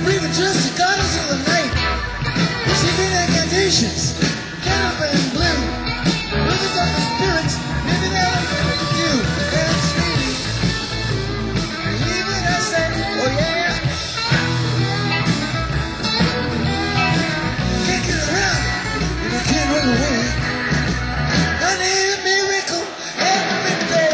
breathing just the goddess of the night. She made incantations, get up and blue. Rivers of the spirits, living out of the dew. And sweetie, believe what I say, oh yeah. Can't get around, and I can't run away. I need a miracle every day.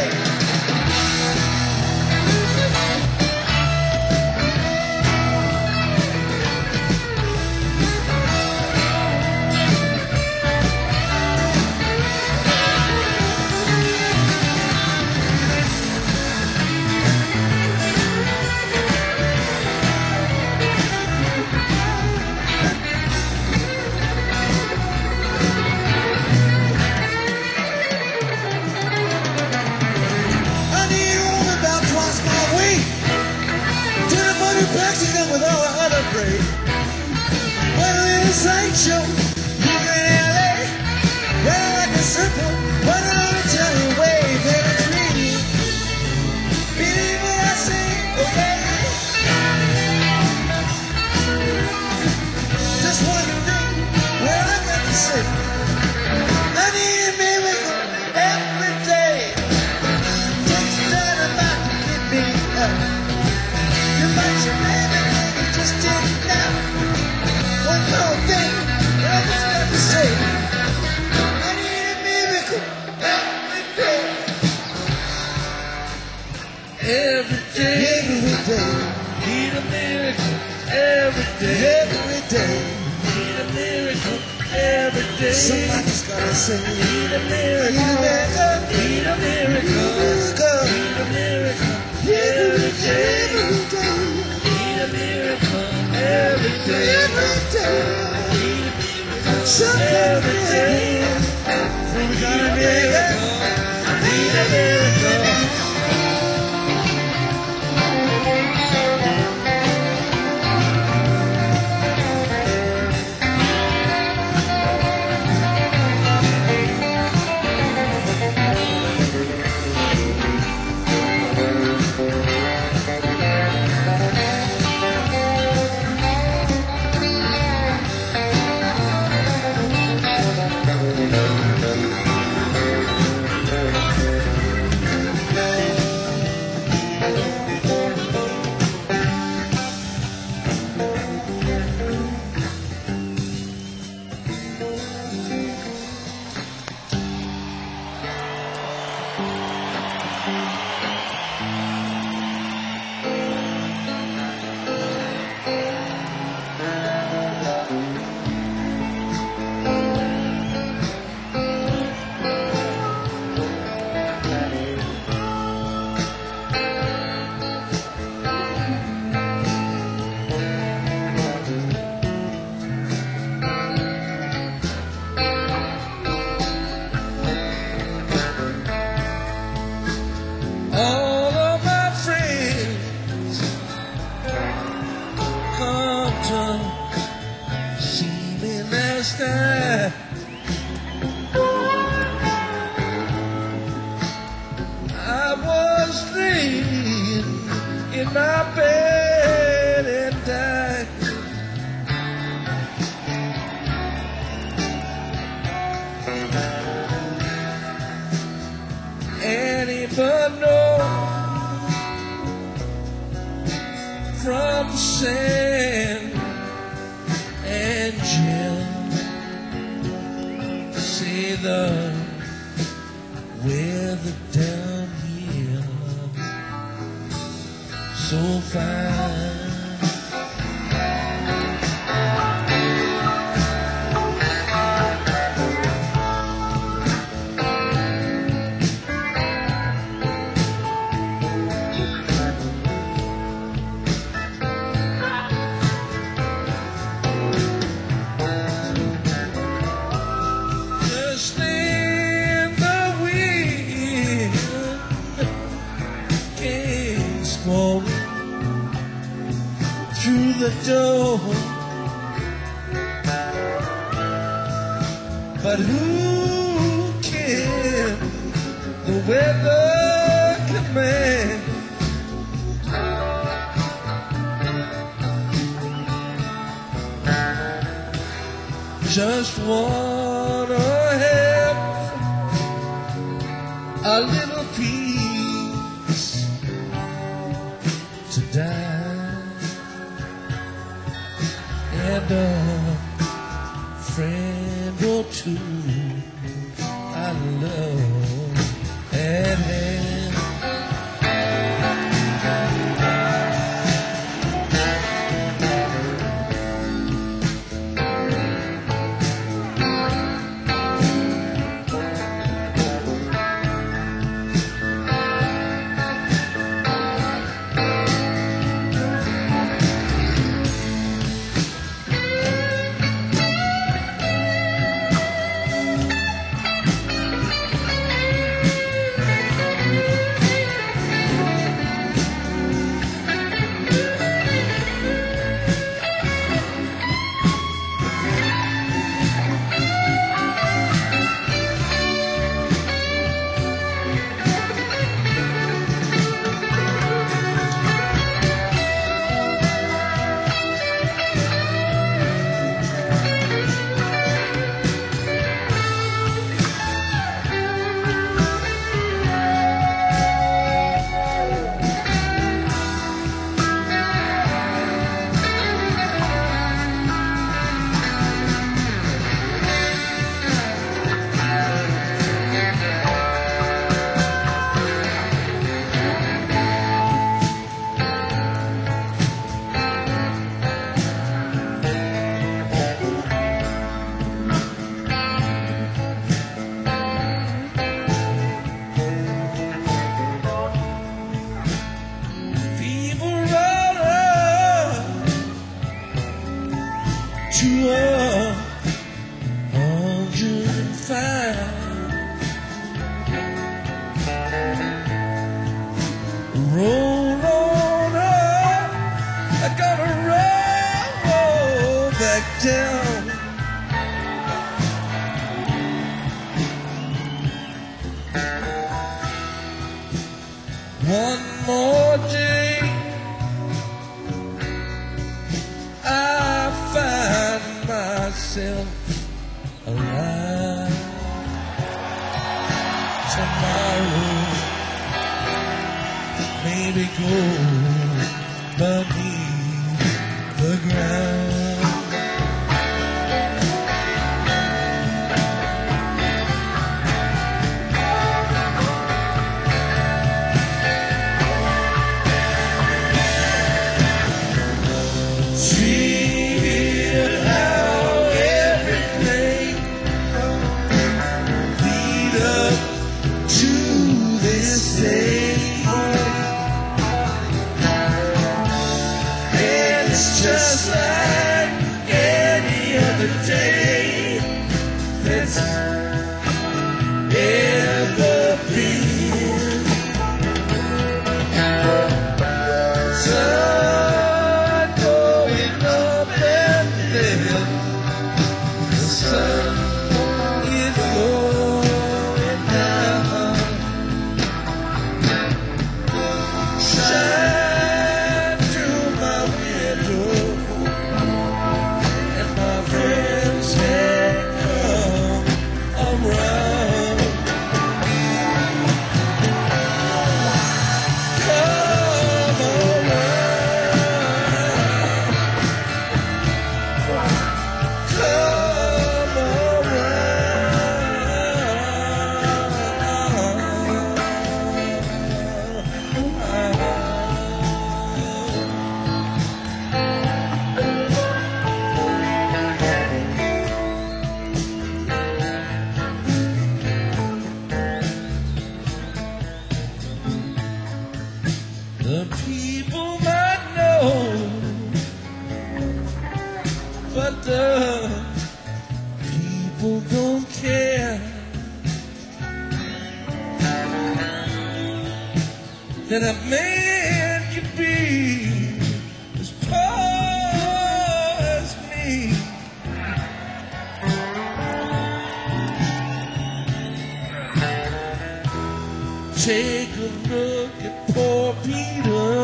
Practicing with all the other break. What a little sideshow, moving in LA. Running like a circle, running on a jelly wave. And it's really, believe what I say, okay? Just one thing, well I got to say, I need a miracle every day. Takes the dynamite to get me up. You might your baby, you just didn't know. One more thing, I just got to say, I need a miracle every day. Every day, every day. Need a miracle every day. Every day. Need a miracle every day. Somebody's gotta say, need a miracle. Need a miracle. Need a miracle. Every day. Need a miracle every day. Every day. Need a miracle every day. We got a miracle. Need a miracle. I was laying in my bed and died. Annie Bonneau from San Angel say the weather down here so fine. Just in the wind came squalling through the door, but who can the weather command? just wanna have a little peace to die, and a friend or two I love at hand. To 105, roll on up, I gotta roll back down. One more day, I find myself alive. Tomorrow, maybe go beneath the ground. Just like any other day that's ever been. Sun going up and then the sun is going down. Shine through my window, and my friends had come around. Come around. Come The people might know, but the people don't care. That a man could be as poor as me. Take a look at poor Peter.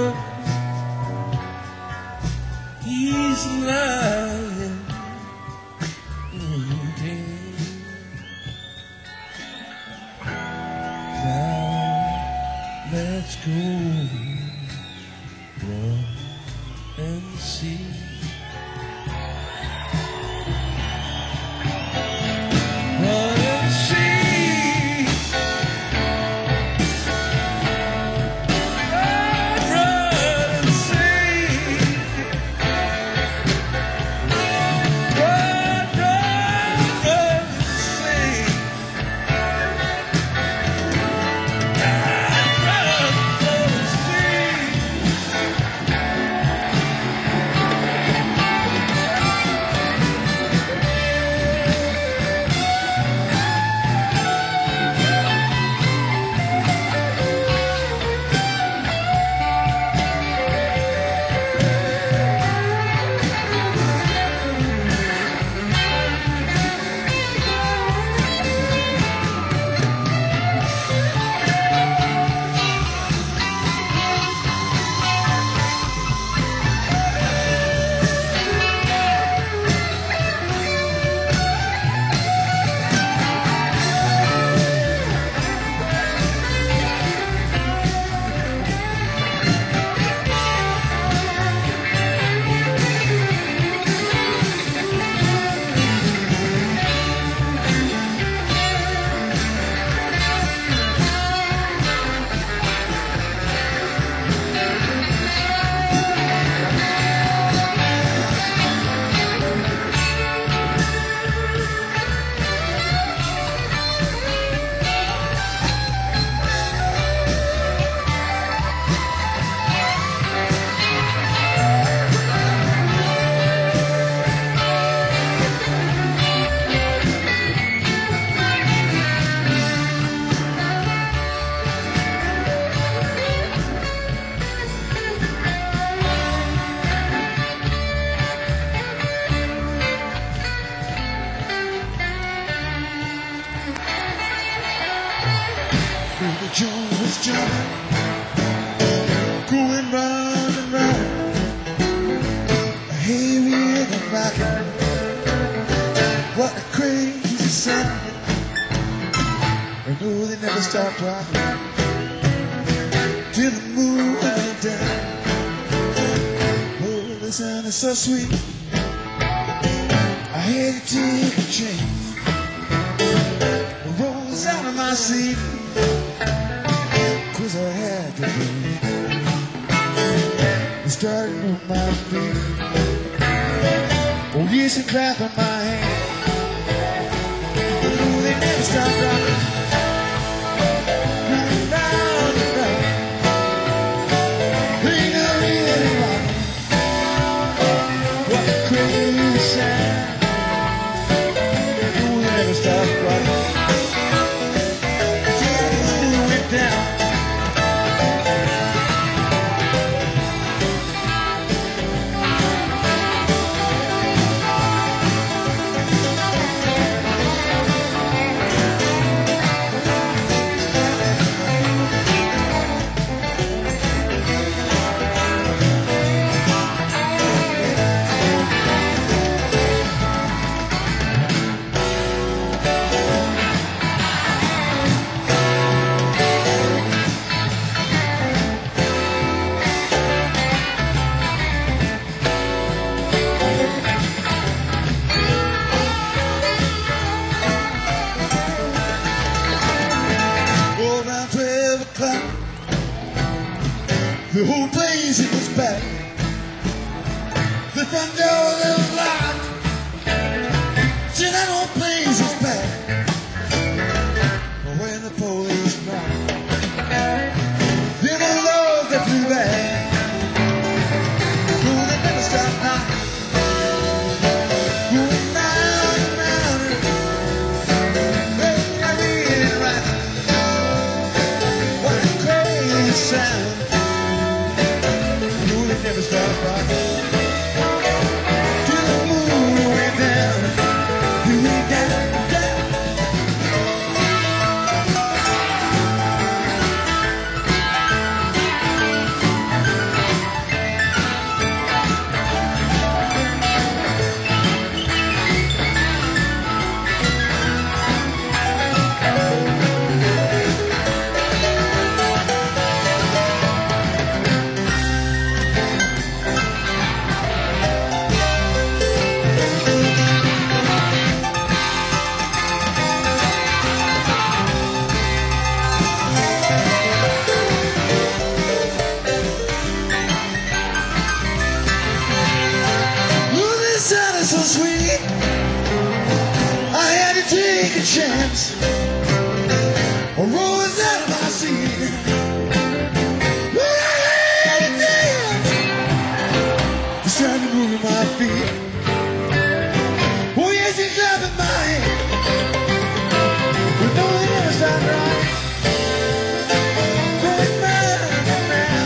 He's lying Let's go run and see. Run and see. Run and see. Run, run, run and see. The Jones was jumping, going round and round. A heavy rhythm rocking. What a crazy sound. I know they never stopped rocking till the moon went down. Oh, the sound is so sweet. I had to take a chance. I rose out of my seat. 'Cause I had to be. I started with my feet. Oh, yes, and clapping my hands. Oh, they never stopped rocking. Round, round, and round. They never really rocking. What a crazy sound. Oh, they never stopped rocking. Till the moon went down. The whole place it was packed. The front door was locked. See, that whole place was packed. But when the police knocked, then the laws that flew back. Oh, they never stopped knocking. Going round and round. They never get it right. What a crazy sound. Never stop rocking till the dreams. A rose out of my seat. He's trying to move my feet. Oh yes, he's grabbing my hand. But no, he never stopped right. Right man.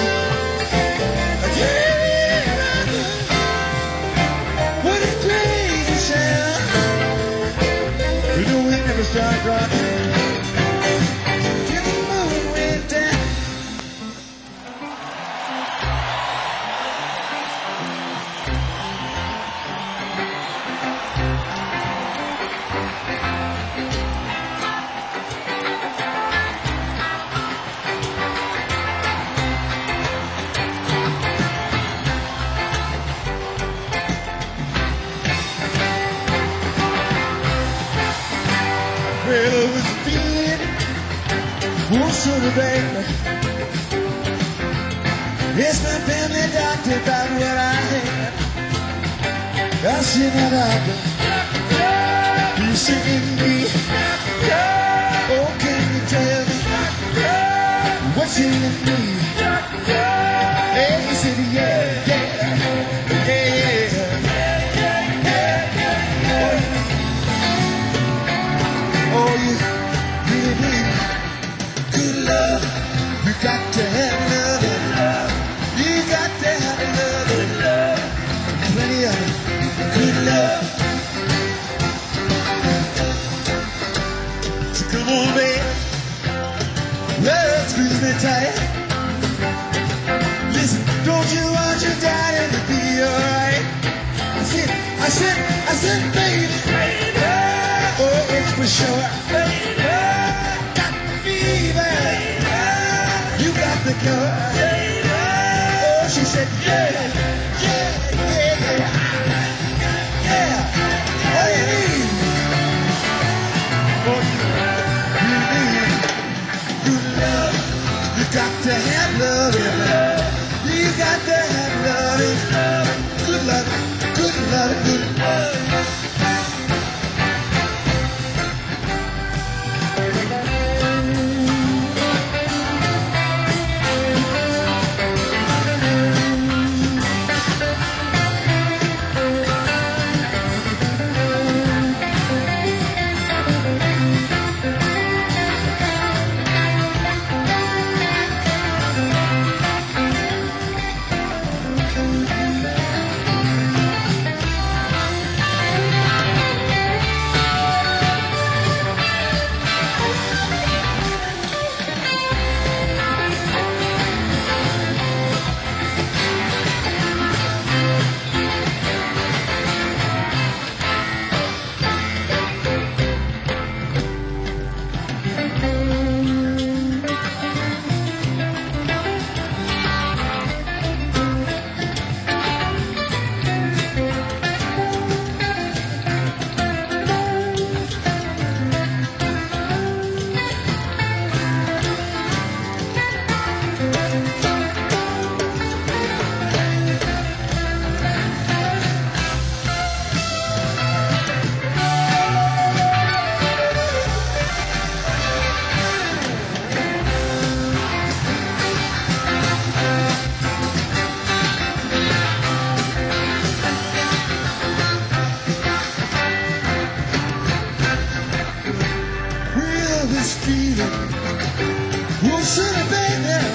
I can't remember what a crazy sound. But no, he never stopped right. Till the moon went down. Well, it was feeling, oh, sort of bad. It's my family doctor about what I had. I said, now doctor, you singing me. Oh, can you tell me what's in me? Hey, he said, yeah, yeah, yeah. Oh, you really need good love. You got to have love. You got to have love. Plenty of good love. So come on, baby. Love squeeze me tight. Listen, don't you want your daddy to be alright? I said, baby. Oh, it's for sure. Got the fever. You got the cure. Oh, she said, yeah, yeah, yeah, yeah. All you need, you need good love. You got to have love. You got to have love. Good love, good love, good love. Who should have been there?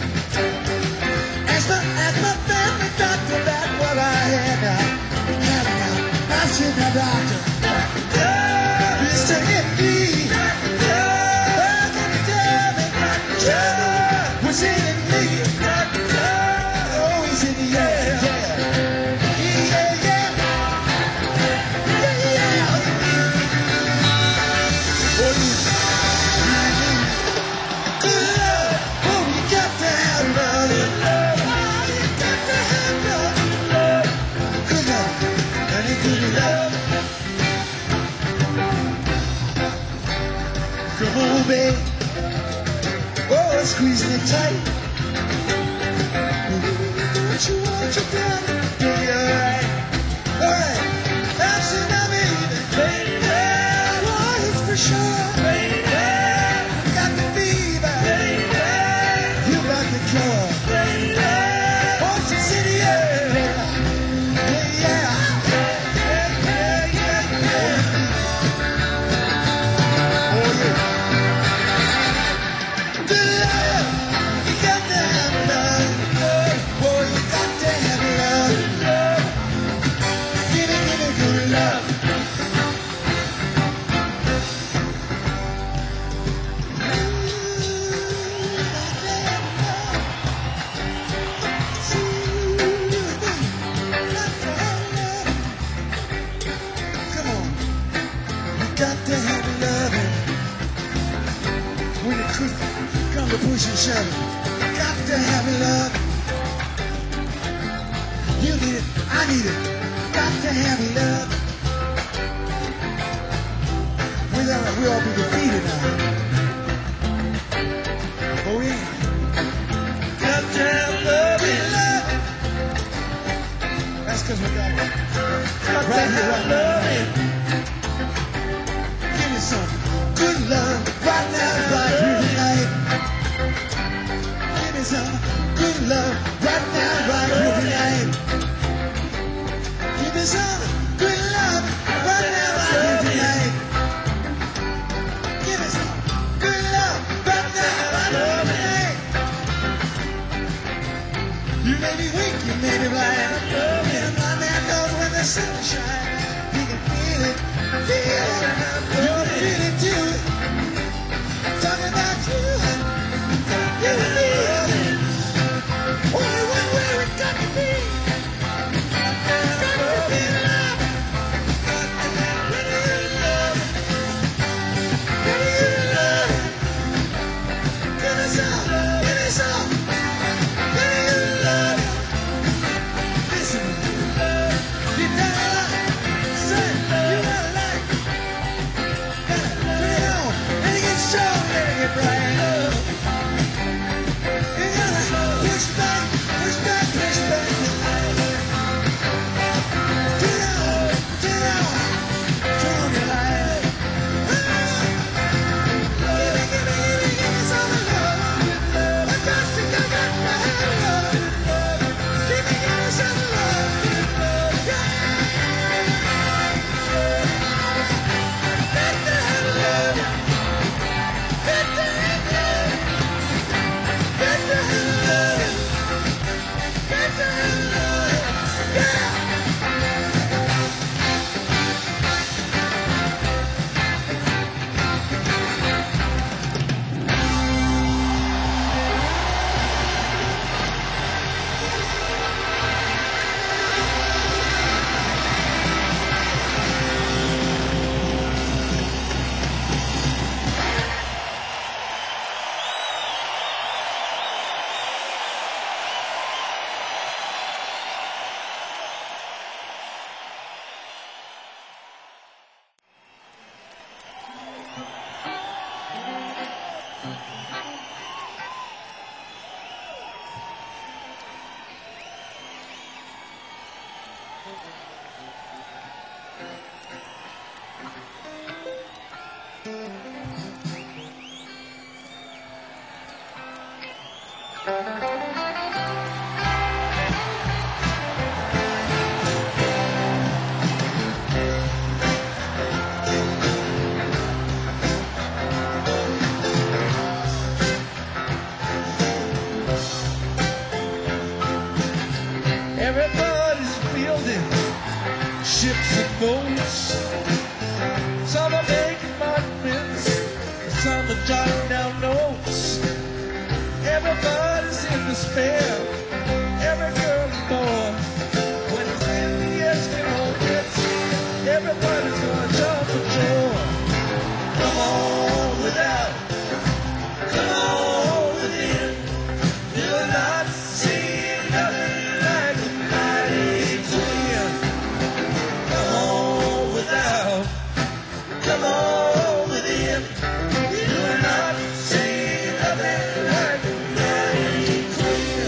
Ask my family doctor about what I had now. I said, now doctor, please take it me. How can you tell me what's in me? Oh, he said, yeah, yeah, yeah, yeah, yeah, yeah. Oh, come on, babe. Oh, squeeze me tight. What you want, you got it. Be alright. Alright. That's enough, baby. Oh, it's for sure. to push and shove. Got to have your love. You need it, I need it. Got to have your love. Without it, we'll all be defeated now. Oh yeah. Got to have love and love. That's because we got it. Got to have love and give me some good love right now, right here tonight. Give me some good love right now, right here tonight. Give me some good love right now, right here tonight. Give me some good love right now, right here tonight. You may be weak, you may be blind. And my man knows when the sun shines. He can feel it, feel it. You can feel it too. Talking about you. You and me. Only one way we got to be. Got to be in love. Got to be in love. Got to be in love. Give me some. Give me some. Give me love. Listen. You tell me like. Say, you want like. Gotta turn it on. Let it get strong. Let it get bright. You gotta push back, push back, push back. Turn it on, turn it on. Turn on your light. Give me some love. I got to have love. Give me some love. Yeah. Got to have love. Got to have love. Got to have love. Got to have love. Yeah. Everybody's building ships and boats. Some are making monuments, some are jotting down notes. Everybody's in despair, every girl and boy. When it's in the Eskimo gets here, everybody's gonna jump for joy. Come on without, come on within. You'll not see nothing like the mighty twin. Come on without, come on within. You'll not see nothing like the mighty twin.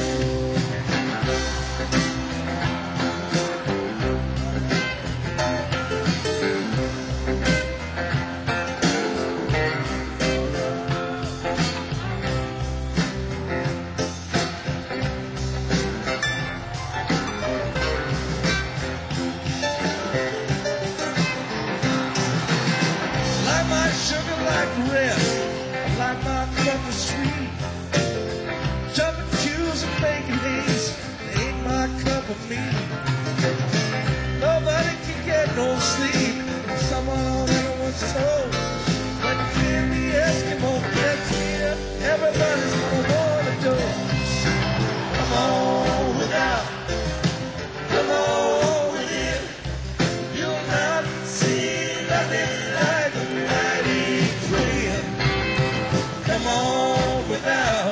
Like my sugar, like the rest. Like my coffee sweet. Jumping queues and making haste ain't my cup of meat. Nobody can get no sleep. Someone everyone's told. When the Eskimo gets here, everybody's gonna wanna do. Come on without, come on within. You'll not see nothing like a mighty twin. Come on without.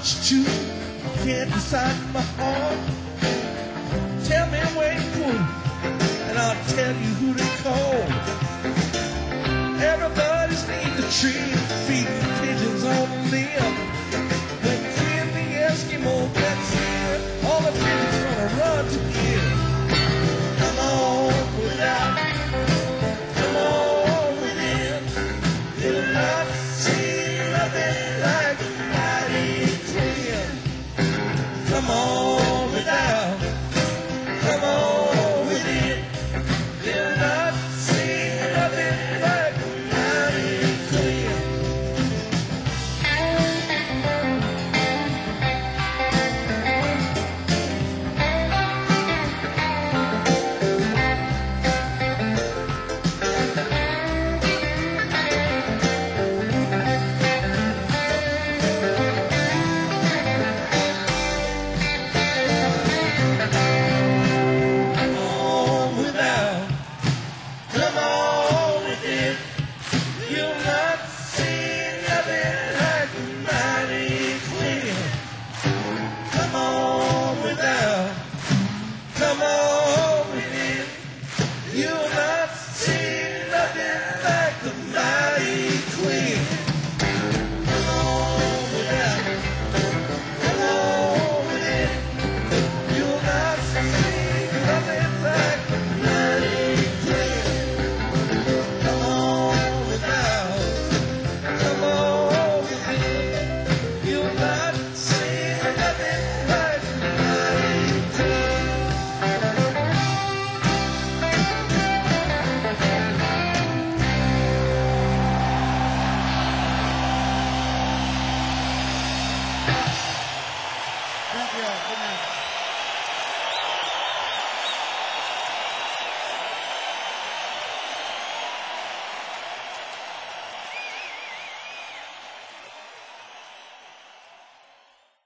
you choose. I can't decide my heart. Tell me where you put, and I'll tell you who to call. Everybody's need the tree, feeding pigeons on the limb. When Kim the Eskimo gets in, all the pigeons gonna run to him. Come on without, come on within. You'll not see nothing like mighty clear. Come on without, come on within. You'll not see nothing like mighty clear. Come on without, come on within. You'll not see nothing like mighty clear. Come on without, come on within. You'll not see nothing like the mighty clear. Come on without, come on within. You'll not see nothing like the mighty clear. Come on without, come on within. You'll not see nothing like the mighty clear. Thank you. Good night.